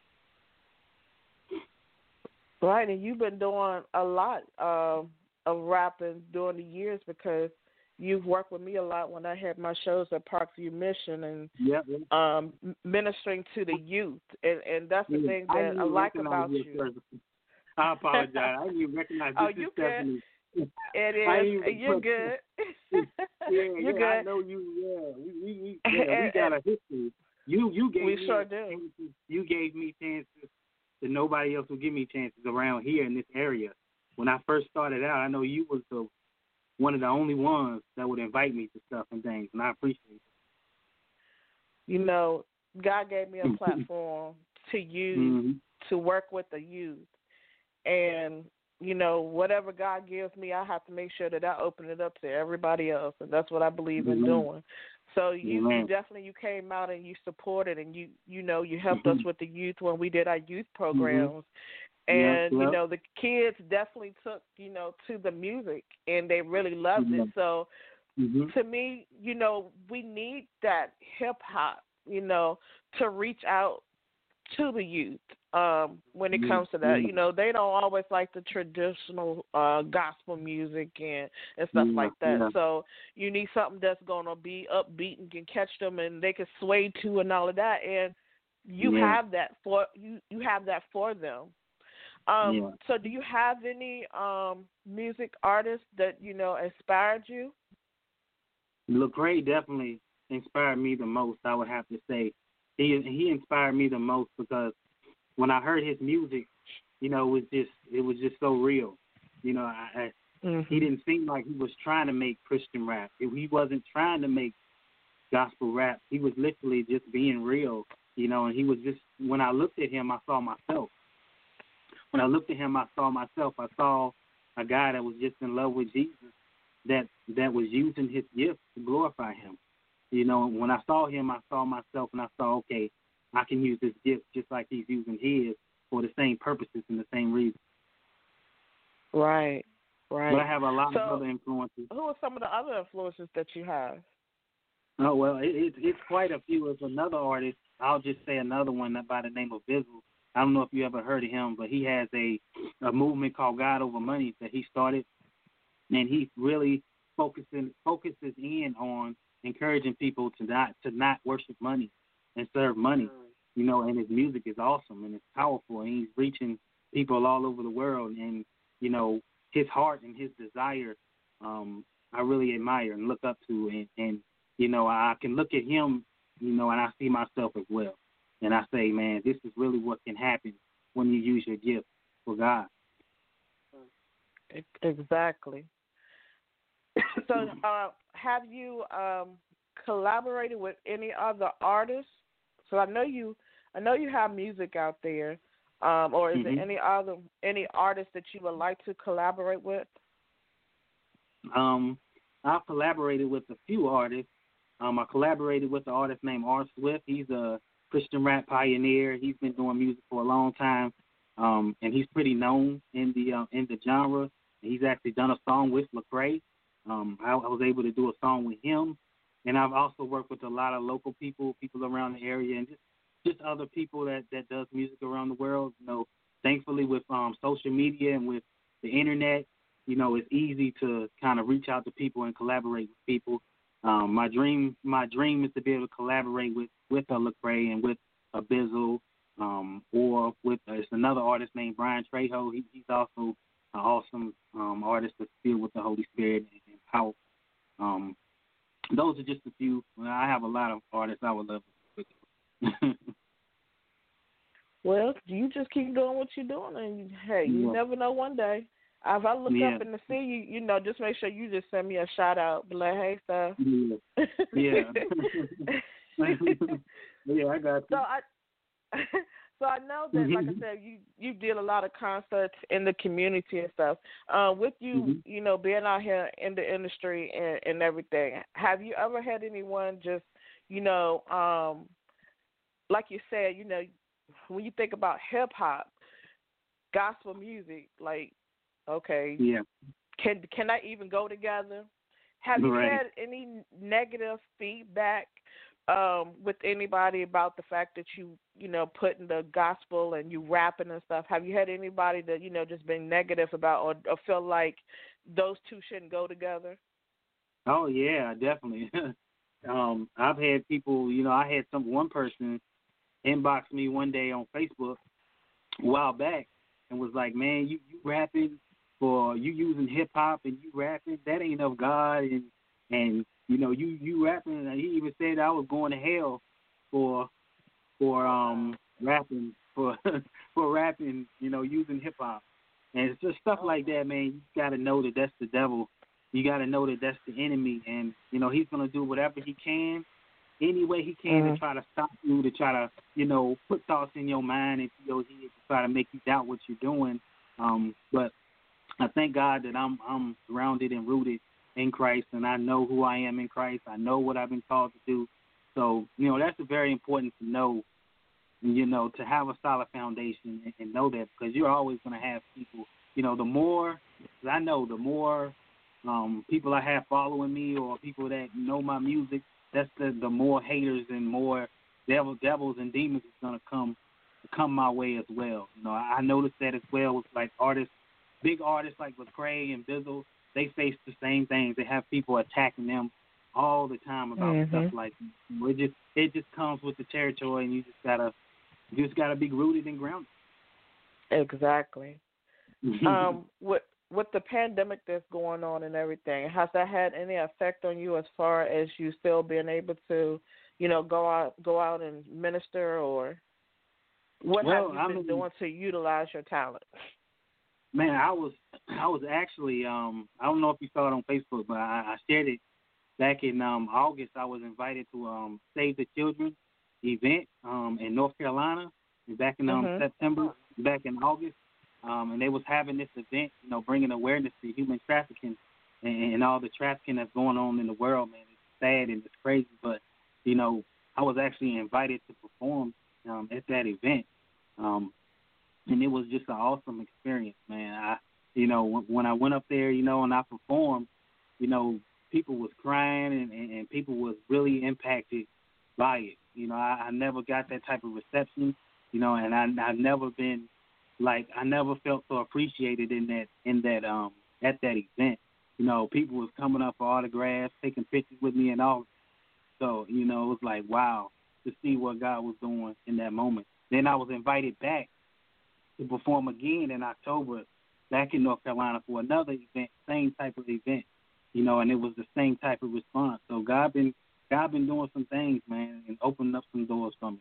Right, and you've been doing a lot of rapping during the years because you've worked with me a lot when I had my shows at Parkview Mission and ministering to the youth, and that's the thing that I like about you. I apologize. I didn't even recognize this is Stephanie. It is. You're good. You're good. I know you. We got a history. You gave we me sure do. Chances. You gave me chances that nobody else would give me chances around here in this area. When I first started out, I know you was one of the only ones that would invite me to stuff and things, and I appreciate it. God gave me a platform to use to work with the youth. And, whatever God gives me, I have to make sure that I open it up to everybody else. And that's what I believe in doing. So you definitely came out and you supported and you helped us with the youth when we did our youth programs. And, the kids definitely took, to the music and they really loved it. So to me, we need that hip hop, to reach out to the youth when it comes to that. They don't always like the traditional gospel music and stuff like that. Yeah. So you need something that's going to be upbeat and can catch them and they can sway to and all of that. And you have that for you have that for them. So do you have any music artists that, inspired you? Lecrae definitely inspired me the most, I would have to say. He inspired me the most because when I heard his music, it was just so real. He didn't seem like he was trying to make Christian rap. He wasn't trying to make gospel rap. He was literally just being real, and he was just, when I looked at him, I saw myself. When I looked at him, I saw myself. I saw a guy that was just in love with Jesus, that was using his gift to glorify him. When I saw him, I saw myself, and I saw, okay, I can use this gift just like he's using his for the same purposes and the same reasons. Right. But I have a lot of other influences. Who are some of the other influences that you have? Oh, well, it's quite a few. There's another artist. I'll just say another one by the name of Bizzle. I don't know if you ever heard of him, but he has a movement called God Over Money that he started, and he really focuses in on encouraging people to not worship money and serve money, and his music is awesome and it's powerful, and he's reaching people all over the world, and his heart and his desire I really admire and look up to, and I can look at him, and I see myself as well, and I say, man, this is really what can happen when you use your gift for God, Exactly. So, have you collaborated with any other artists? So I know you have music out there, or is there any artists that you would like to collaborate with? I've collaborated with a few artists. I collaborated with an artist named R. Swift. He's a Christian rap pioneer. He's been doing music for a long time, and he's pretty known in the genre. He's actually done a song with Lecrae. I was able to do a song with him, and I've also worked with a lot of local people around the area, and just other people that does music around the world. You know, thankfully with social media and with the internet, you know, it's easy to kind of reach out to people and collaborate with people. My dream is to be able to collaborate with a Lecrae and with a Bizzle, or with it's another artist named Brian Trejo. He's also an awesome artist that's filled with the Holy Spirit and power. Those are just a few. I have a lot of artists I would love to work with. Well, you just keep doing what you're doing, and hey, you never know one day. If I look up and see you, you know, just make sure you just send me a shout out. Be like, hey, stuff. Yeah, I got you. So I know that, like I said, you did a lot of concerts in the community and stuff. With you, you know, being out here in the industry and everything, have you ever had anyone just, you know, like you said, you know, when you think about hip hop, gospel music, like, okay, can I even go together? Have you had any negative feedback with anybody about the fact that you know, putting the gospel and you rapping and stuff? Have you had anybody that, you know, just been negative about or feel like those two shouldn't go together? Oh yeah, definitely. I've had people, you know, I had one person inbox me one day on Facebook a while back and was like, man, you rapping for, you using hip hop and you rapping, that ain't of God, and you know, you rapping, and he even said I was going to hell for rapping for rapping, you know, using hip hop. And it's just stuff like that, man. You gotta know that that's the devil. You gotta know that that's the enemy, and you know, he's gonna do whatever he can, any way he can, to try to stop you, to try to, you know, put thoughts in your mind and your head to try to make you doubt what you're doing. But I thank God that I'm grounded and rooted in Christ, and I know who I am in Christ. I know what I've been called to do. So, you know, that's very important to know, you know, to have a solid foundation and know that, because you're always going to have people, you know, the more people I have following me or people that know my music, that's the more haters and more devils and demons is going to come my way as well. You know, I noticed that as well with like big artists like Lecrae and Bizzle. They face the same things. They have people attacking them all the time about stuff like that. It just comes with the territory, and you just gotta be rooted and grounded. Exactly. With the pandemic that's going on and everything, has that had any effect on you as far as you still being able to, you know, go out and minister, or what have you been doing to utilize your talent? Man, I was actually, I don't know if you saw it on Facebook, but I shared it back in August. I was invited to Save the Children event in North Carolina, back in September, back in August, and they was having this event, you know, bringing awareness to human trafficking and all the trafficking that's going on in the world, man. It's sad and it's crazy, but, you know, I was actually invited to perform at that event. And it was just an awesome experience, man. You know, when I went up there, you know, and I performed, you know, people was crying and people was really impacted by it. You know, I never got that type of reception, you know, and I've never been like, I never felt so appreciated at that event. You know, people was coming up for autographs, taking pictures with me and all. So, you know, it was like, wow, to see what God was doing in that moment. Then I was invited back to perform again in October back in North Carolina for another event, same type of event, you know, and it was the same type of response. So God been doing some things, man, and opening up some doors for me.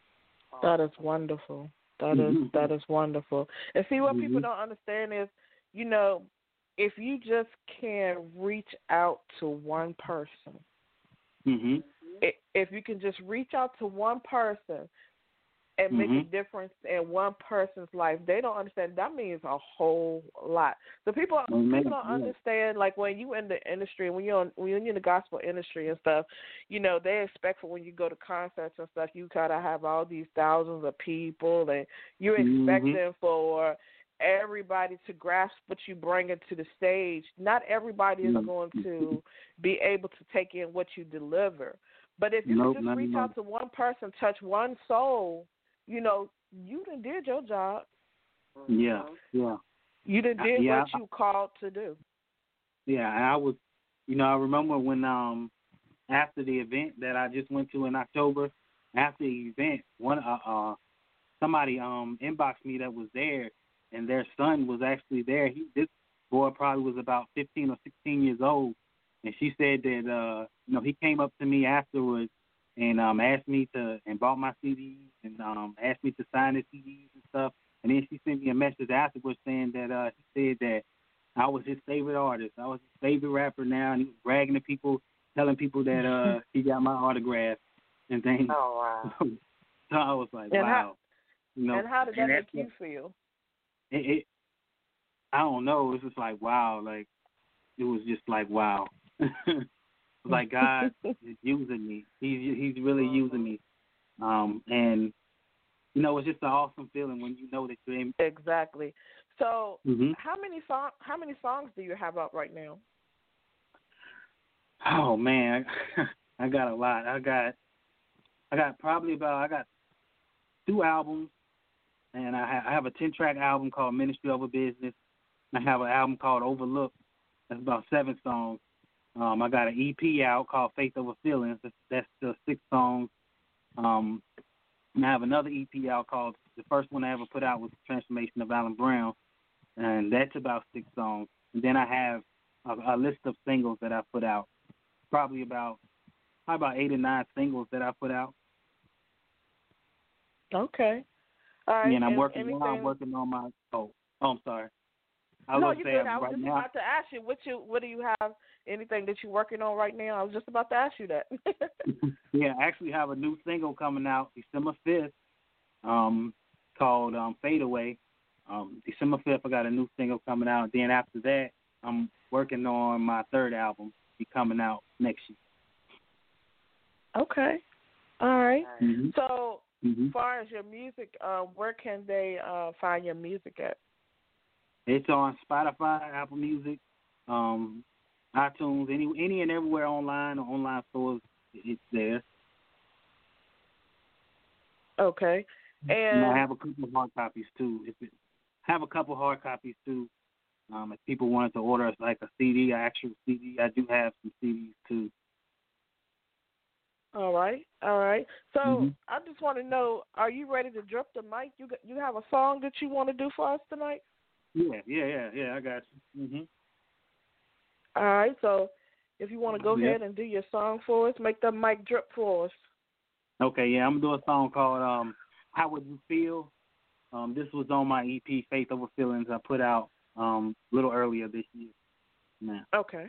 That is wonderful. That is wonderful. And see, what people don't understand is, if you just can reach out to one person, if you can just reach out to one person and make a difference in one person's life, they don't understand. That means a whole lot. So people don't understand, like when you in the industry, when you're in the gospel industry and stuff, they expect for when you go to concerts and stuff, you kind of have all these thousands of people, and you're expecting for everybody to grasp what you bring into the stage. Not everybody is going to be able to take in what you deliver. But if you can just reach out to one person, touch one soul, you done did your job. Yeah. You done did what you called to do. Yeah, I was, I remember when after the event that I just went to in October, after the event, somebody inboxed me that was there, and their son was actually there. This boy probably was about 15 or 16 years old, and she said that he came up to me afterwards and asked me and bought my CDs and asked me to sign his CDs and stuff. And then she sent me a message afterwards saying that he said that I was his favorite artist. I was his favorite rapper now, and he was bragging to people, telling people that he got my autograph and things. Oh, wow. So I was like, wow. And how did that make you feel? I don't know. It was just like, wow. Like, it was just like, wow. Like God is using me. He's really using me. And it's just an awesome feeling when you know that you're in. Exactly. So, how many songs do you have out right now? Oh man, I got a lot. I got I got 2 albums, and I have a 10-track album called Ministry Over Business. I have an album called Overlooked. That's about 7 songs. I got an EP out called Faith Over Feelings. That's still 6 songs. And I have another EP out called, the first one I ever put out was Transformation of Alan Brown, and that's about 6 songs. And then I have a list of singles that I put out, probably about 8 or 9 singles that I put out. Okay. All right. And I'm working on my. I'm sorry. No, you're good. I was just about to ask you, what do you have? Anything that you're working on right now? I was just about to ask you that. Yeah, I actually have a new single coming out December 5th, called Fade Away. December 5th, I got a new single coming out. Then after that, I'm working on my 3rd album, be coming out next year. Okay. All right. So, as far as your music, where can they find your music at? It's on Spotify, Apple Music, iTunes, any and everywhere online or online stores. It's there. Okay. And I have a couple of hard copies too. If people wanted to order like a CD, an actual CD, I do have some CDs too. All right. So I just want to know, are you ready to drop the mic? You have a song that you want to do for us tonight? Yeah. I got you. All right. So if you want to go ahead and do your song for us, make the mic drip for us. Okay. Yeah, I'm gonna do a song called "How Would You Feel." This was on my EP "Faith Over Feelings" I put out a little earlier this year. Now. Okay.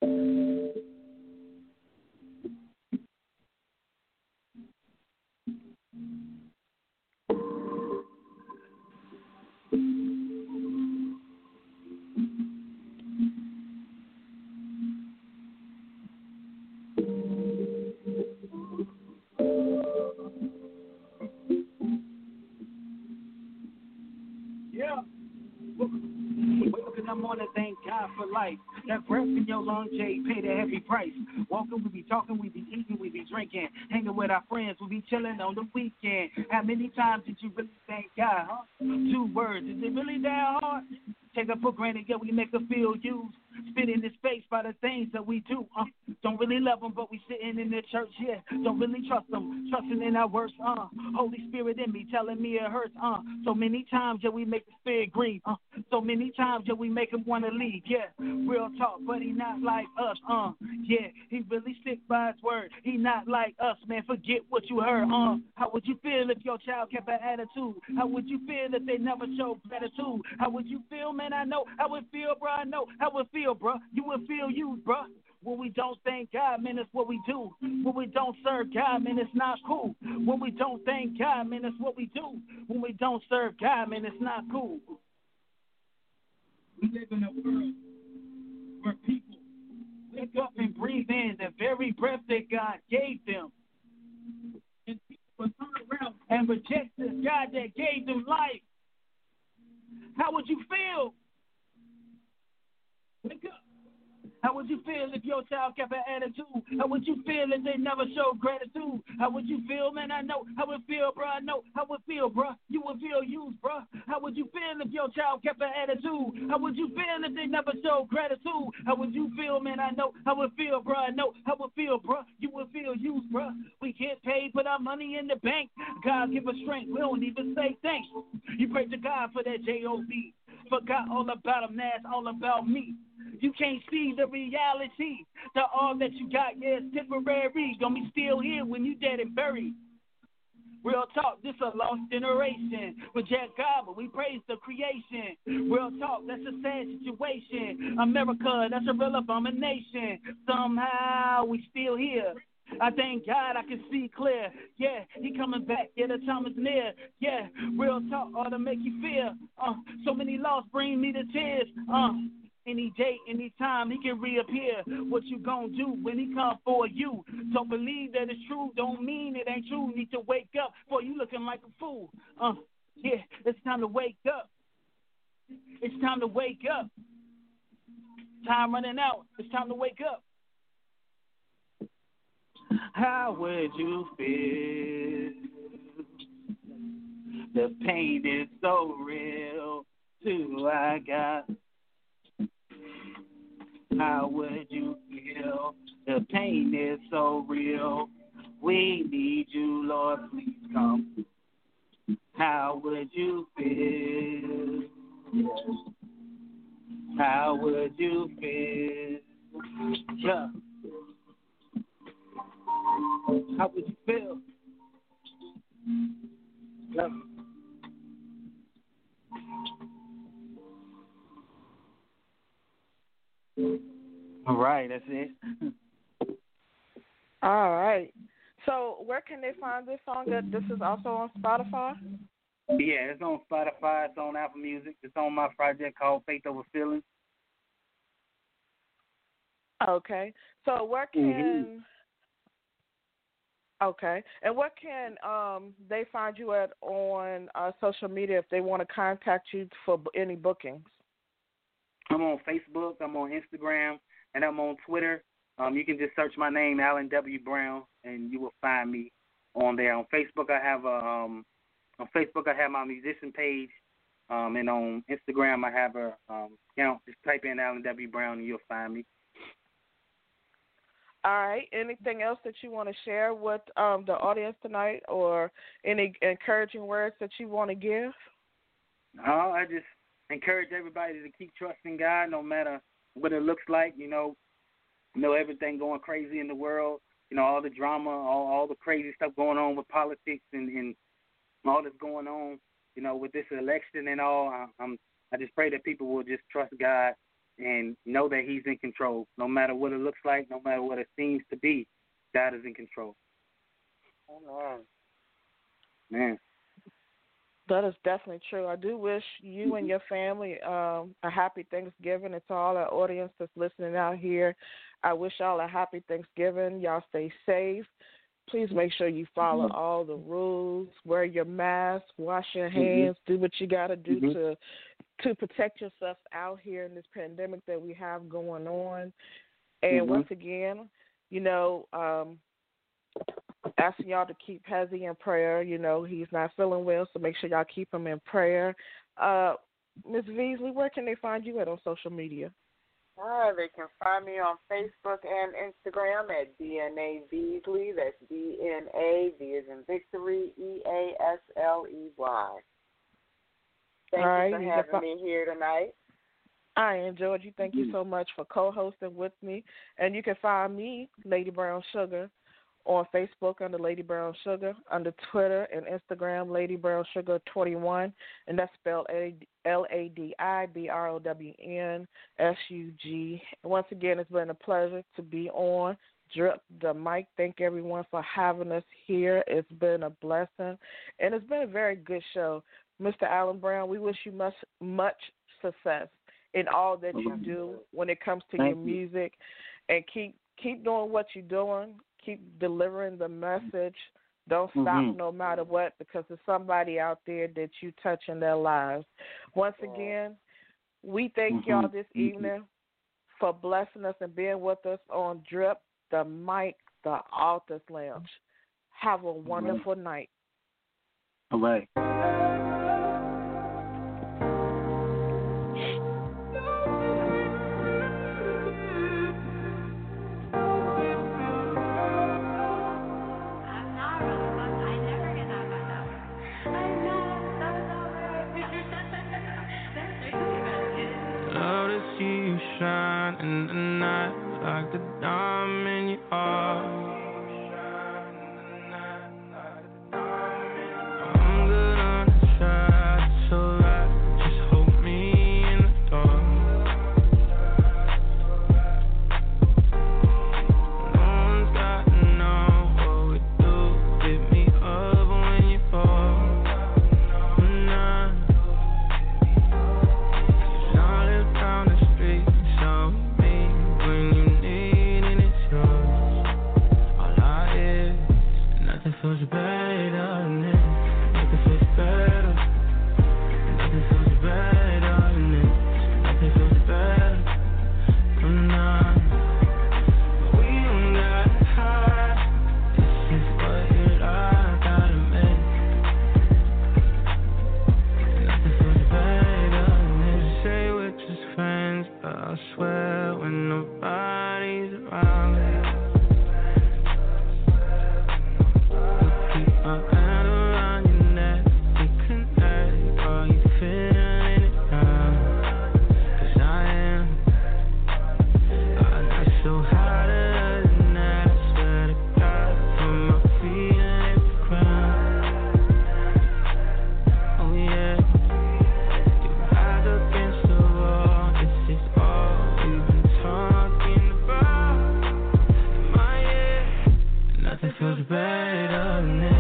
Wake up in the morning, thank God for life. That breath in your lungs, Jay, pay the heavy price. Walking, we be talking, we be eating, we be drinking. Hanging with our friends, we be chilling on the weekend. How many times did you really thank God, huh? 2 words, is it really that hard? Take her for granted, yeah, we make her feel used. spit in his face by the things that we do. Don't really love him, but we sitting in the church, yeah. Don't really trust him, trusting in our words, Holy Spirit in me, telling me it hurts, So many times, yeah, we make the spirit grieve, So many times, yeah, we make him want to leave, yeah. Real talk, but he not like us, Yeah, he really stick by his word. He not like us, man. Forget what you heard, How would you feel if your child kept an attitude? How would you feel if they never showed gratitude? How would you feel, man? I know how it feel, bro. I know how it feel, bro. You would feel used, bro. When we don't thank God, man, that's what we do. When we don't serve God, man, it's not cool. When we don't thank God, man, that's what we do. When we don't serve God, man, it's not cool. We live in a world where people wake up and breathe in the very breath that God gave them. And people turn around and reject this God that gave them life. How would you feel? Wake up. How would you feel if your child kept an attitude? How would you feel if they never showed gratitude? How would you feel, man? I know how it feel, bro. I know how it feel, bro. You would feel used, bro. How would you feel if your child kept an attitude? How would you feel if they never showed gratitude? How would you feel, man? I know how it feel, bro. I know how it feel, bro. You would feel used, bro. We get paid, put our money in the bank. God give us strength. We don't even say thanks. You pray to God for that J-O-B. Forgot all about him, now it's all about me. You can't see the reality. The all that you got, yeah, it's temporary. Gonna be still here when you dead and buried. Real talk, this a lost generation. Reject God, but we praise the creation. Real talk, that's a sad situation. America, that's a real abomination. Somehow we still here. I thank God I can see clear. Yeah, he coming back. Yeah, the time is near. Yeah, real talk ought to make you feel. So many lost bring me to tears. Any day, any time, he can reappear. What you gonna do when he come for you? Don't believe that it's true, don't mean it ain't true. Need to wake up, boy, you looking like a fool. Yeah, it's time to wake up. It's time to wake up. Time running out. It's time to wake up. How would you feel? The pain is so real. Too, I got. How would you feel? The pain is so real. We need you, Lord, please come. How would you feel? How would you feel? Yeah. How would you feel? Yeah. All right, that's it. All right. So where can they find this song? This is also on Spotify? Yeah, it's on Spotify. It's on Apple Music. It's on my project called Faith Over Feelings. Okay. So where can Okay. And what can they find you at on social media if they want to contact you for any bookings? I'm on Facebook, I'm on Instagram, and I'm on Twitter. You can just search my name, Alan W. Brown, and you will find me on there. On Facebook, I have my musician page, and on Instagram, I have a account. Just type in Alan W. Brown, and you'll find me. All right. Anything else that you want to share with the audience tonight, or any encouraging words that you want to give? I just encourage everybody to keep trusting God, no matter what it looks like. You know everything going crazy in the world. You know, all the drama, all the crazy stuff going on with politics and all that's going on. You know, with this election and all. I just pray that people will just trust God and know that He's in control. No matter what it looks like, no matter what it seems to be, God is in control. Amen. Man. That is definitely true. I do wish you and your family a happy Thanksgiving. And to all our audience that's listening out here, I wish y'all a happy Thanksgiving. Y'all stay safe. Please make sure you follow all the rules. Wear your mask. Wash your hands. Do what you got to do to protect yourself out here in this pandemic that we have going on. And once again, asking y'all to keep Hezzy in prayer. You know, he's not feeling well, so make sure y'all keep him in prayer. Ms. Veasley, where can they find you at on social media? All right, they can find me on Facebook and Instagram at DNA Beasley. That's DNA, V as in Victory, EASLEY. Thank you for having me here tonight. I enjoyed you. Thank you so much for co-hosting with me. And you can find me, Lady Brown Sugar, on Facebook under Lady Brown Sugar, under Twitter and Instagram, Lady Brown Sugar 21, and that's spelled LADIBROWNSUG. Once again, it's been a pleasure to be on Drip the Mic. Thank everyone for having us here. It's been a blessing, and it's been a very good show. Mr. Alan Brown, we wish you much success in all that you do when it comes to your music, and keep doing what you're doing. Keep delivering the message. Don't stop no matter what, because there's somebody out there that you touch in their lives. Once again, we thank y'all this evening for blessing us and being with us on Drip the Mic, the Author's Lounge. Have a wonderful night. All right. Shine in the night like the diamond in your heart. I'm good on the side, so right, just hold me in the dark. No one's got to know what we do. Get me up when you fall. Feels better than this. Nothing feels better. Nothing feels better than this. Nothing feels better. Nah. We don't got high. This is what I gotta make. Nothing feels better than this. Say we're just friends, but I swear when nobody's around. My hand around your neck, we connect. Are you feeling it now? 'Cause I am. I got so high than that, I swear to God, from my feet and hit the ground. Oh yeah, your eyes against the wall. This is all we've been talking about. My head, nothing feels better than this.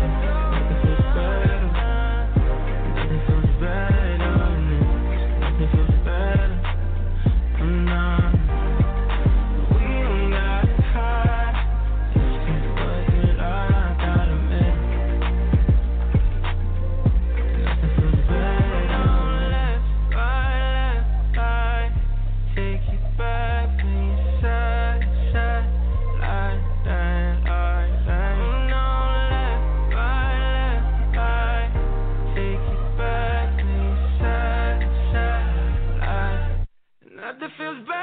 Feels better.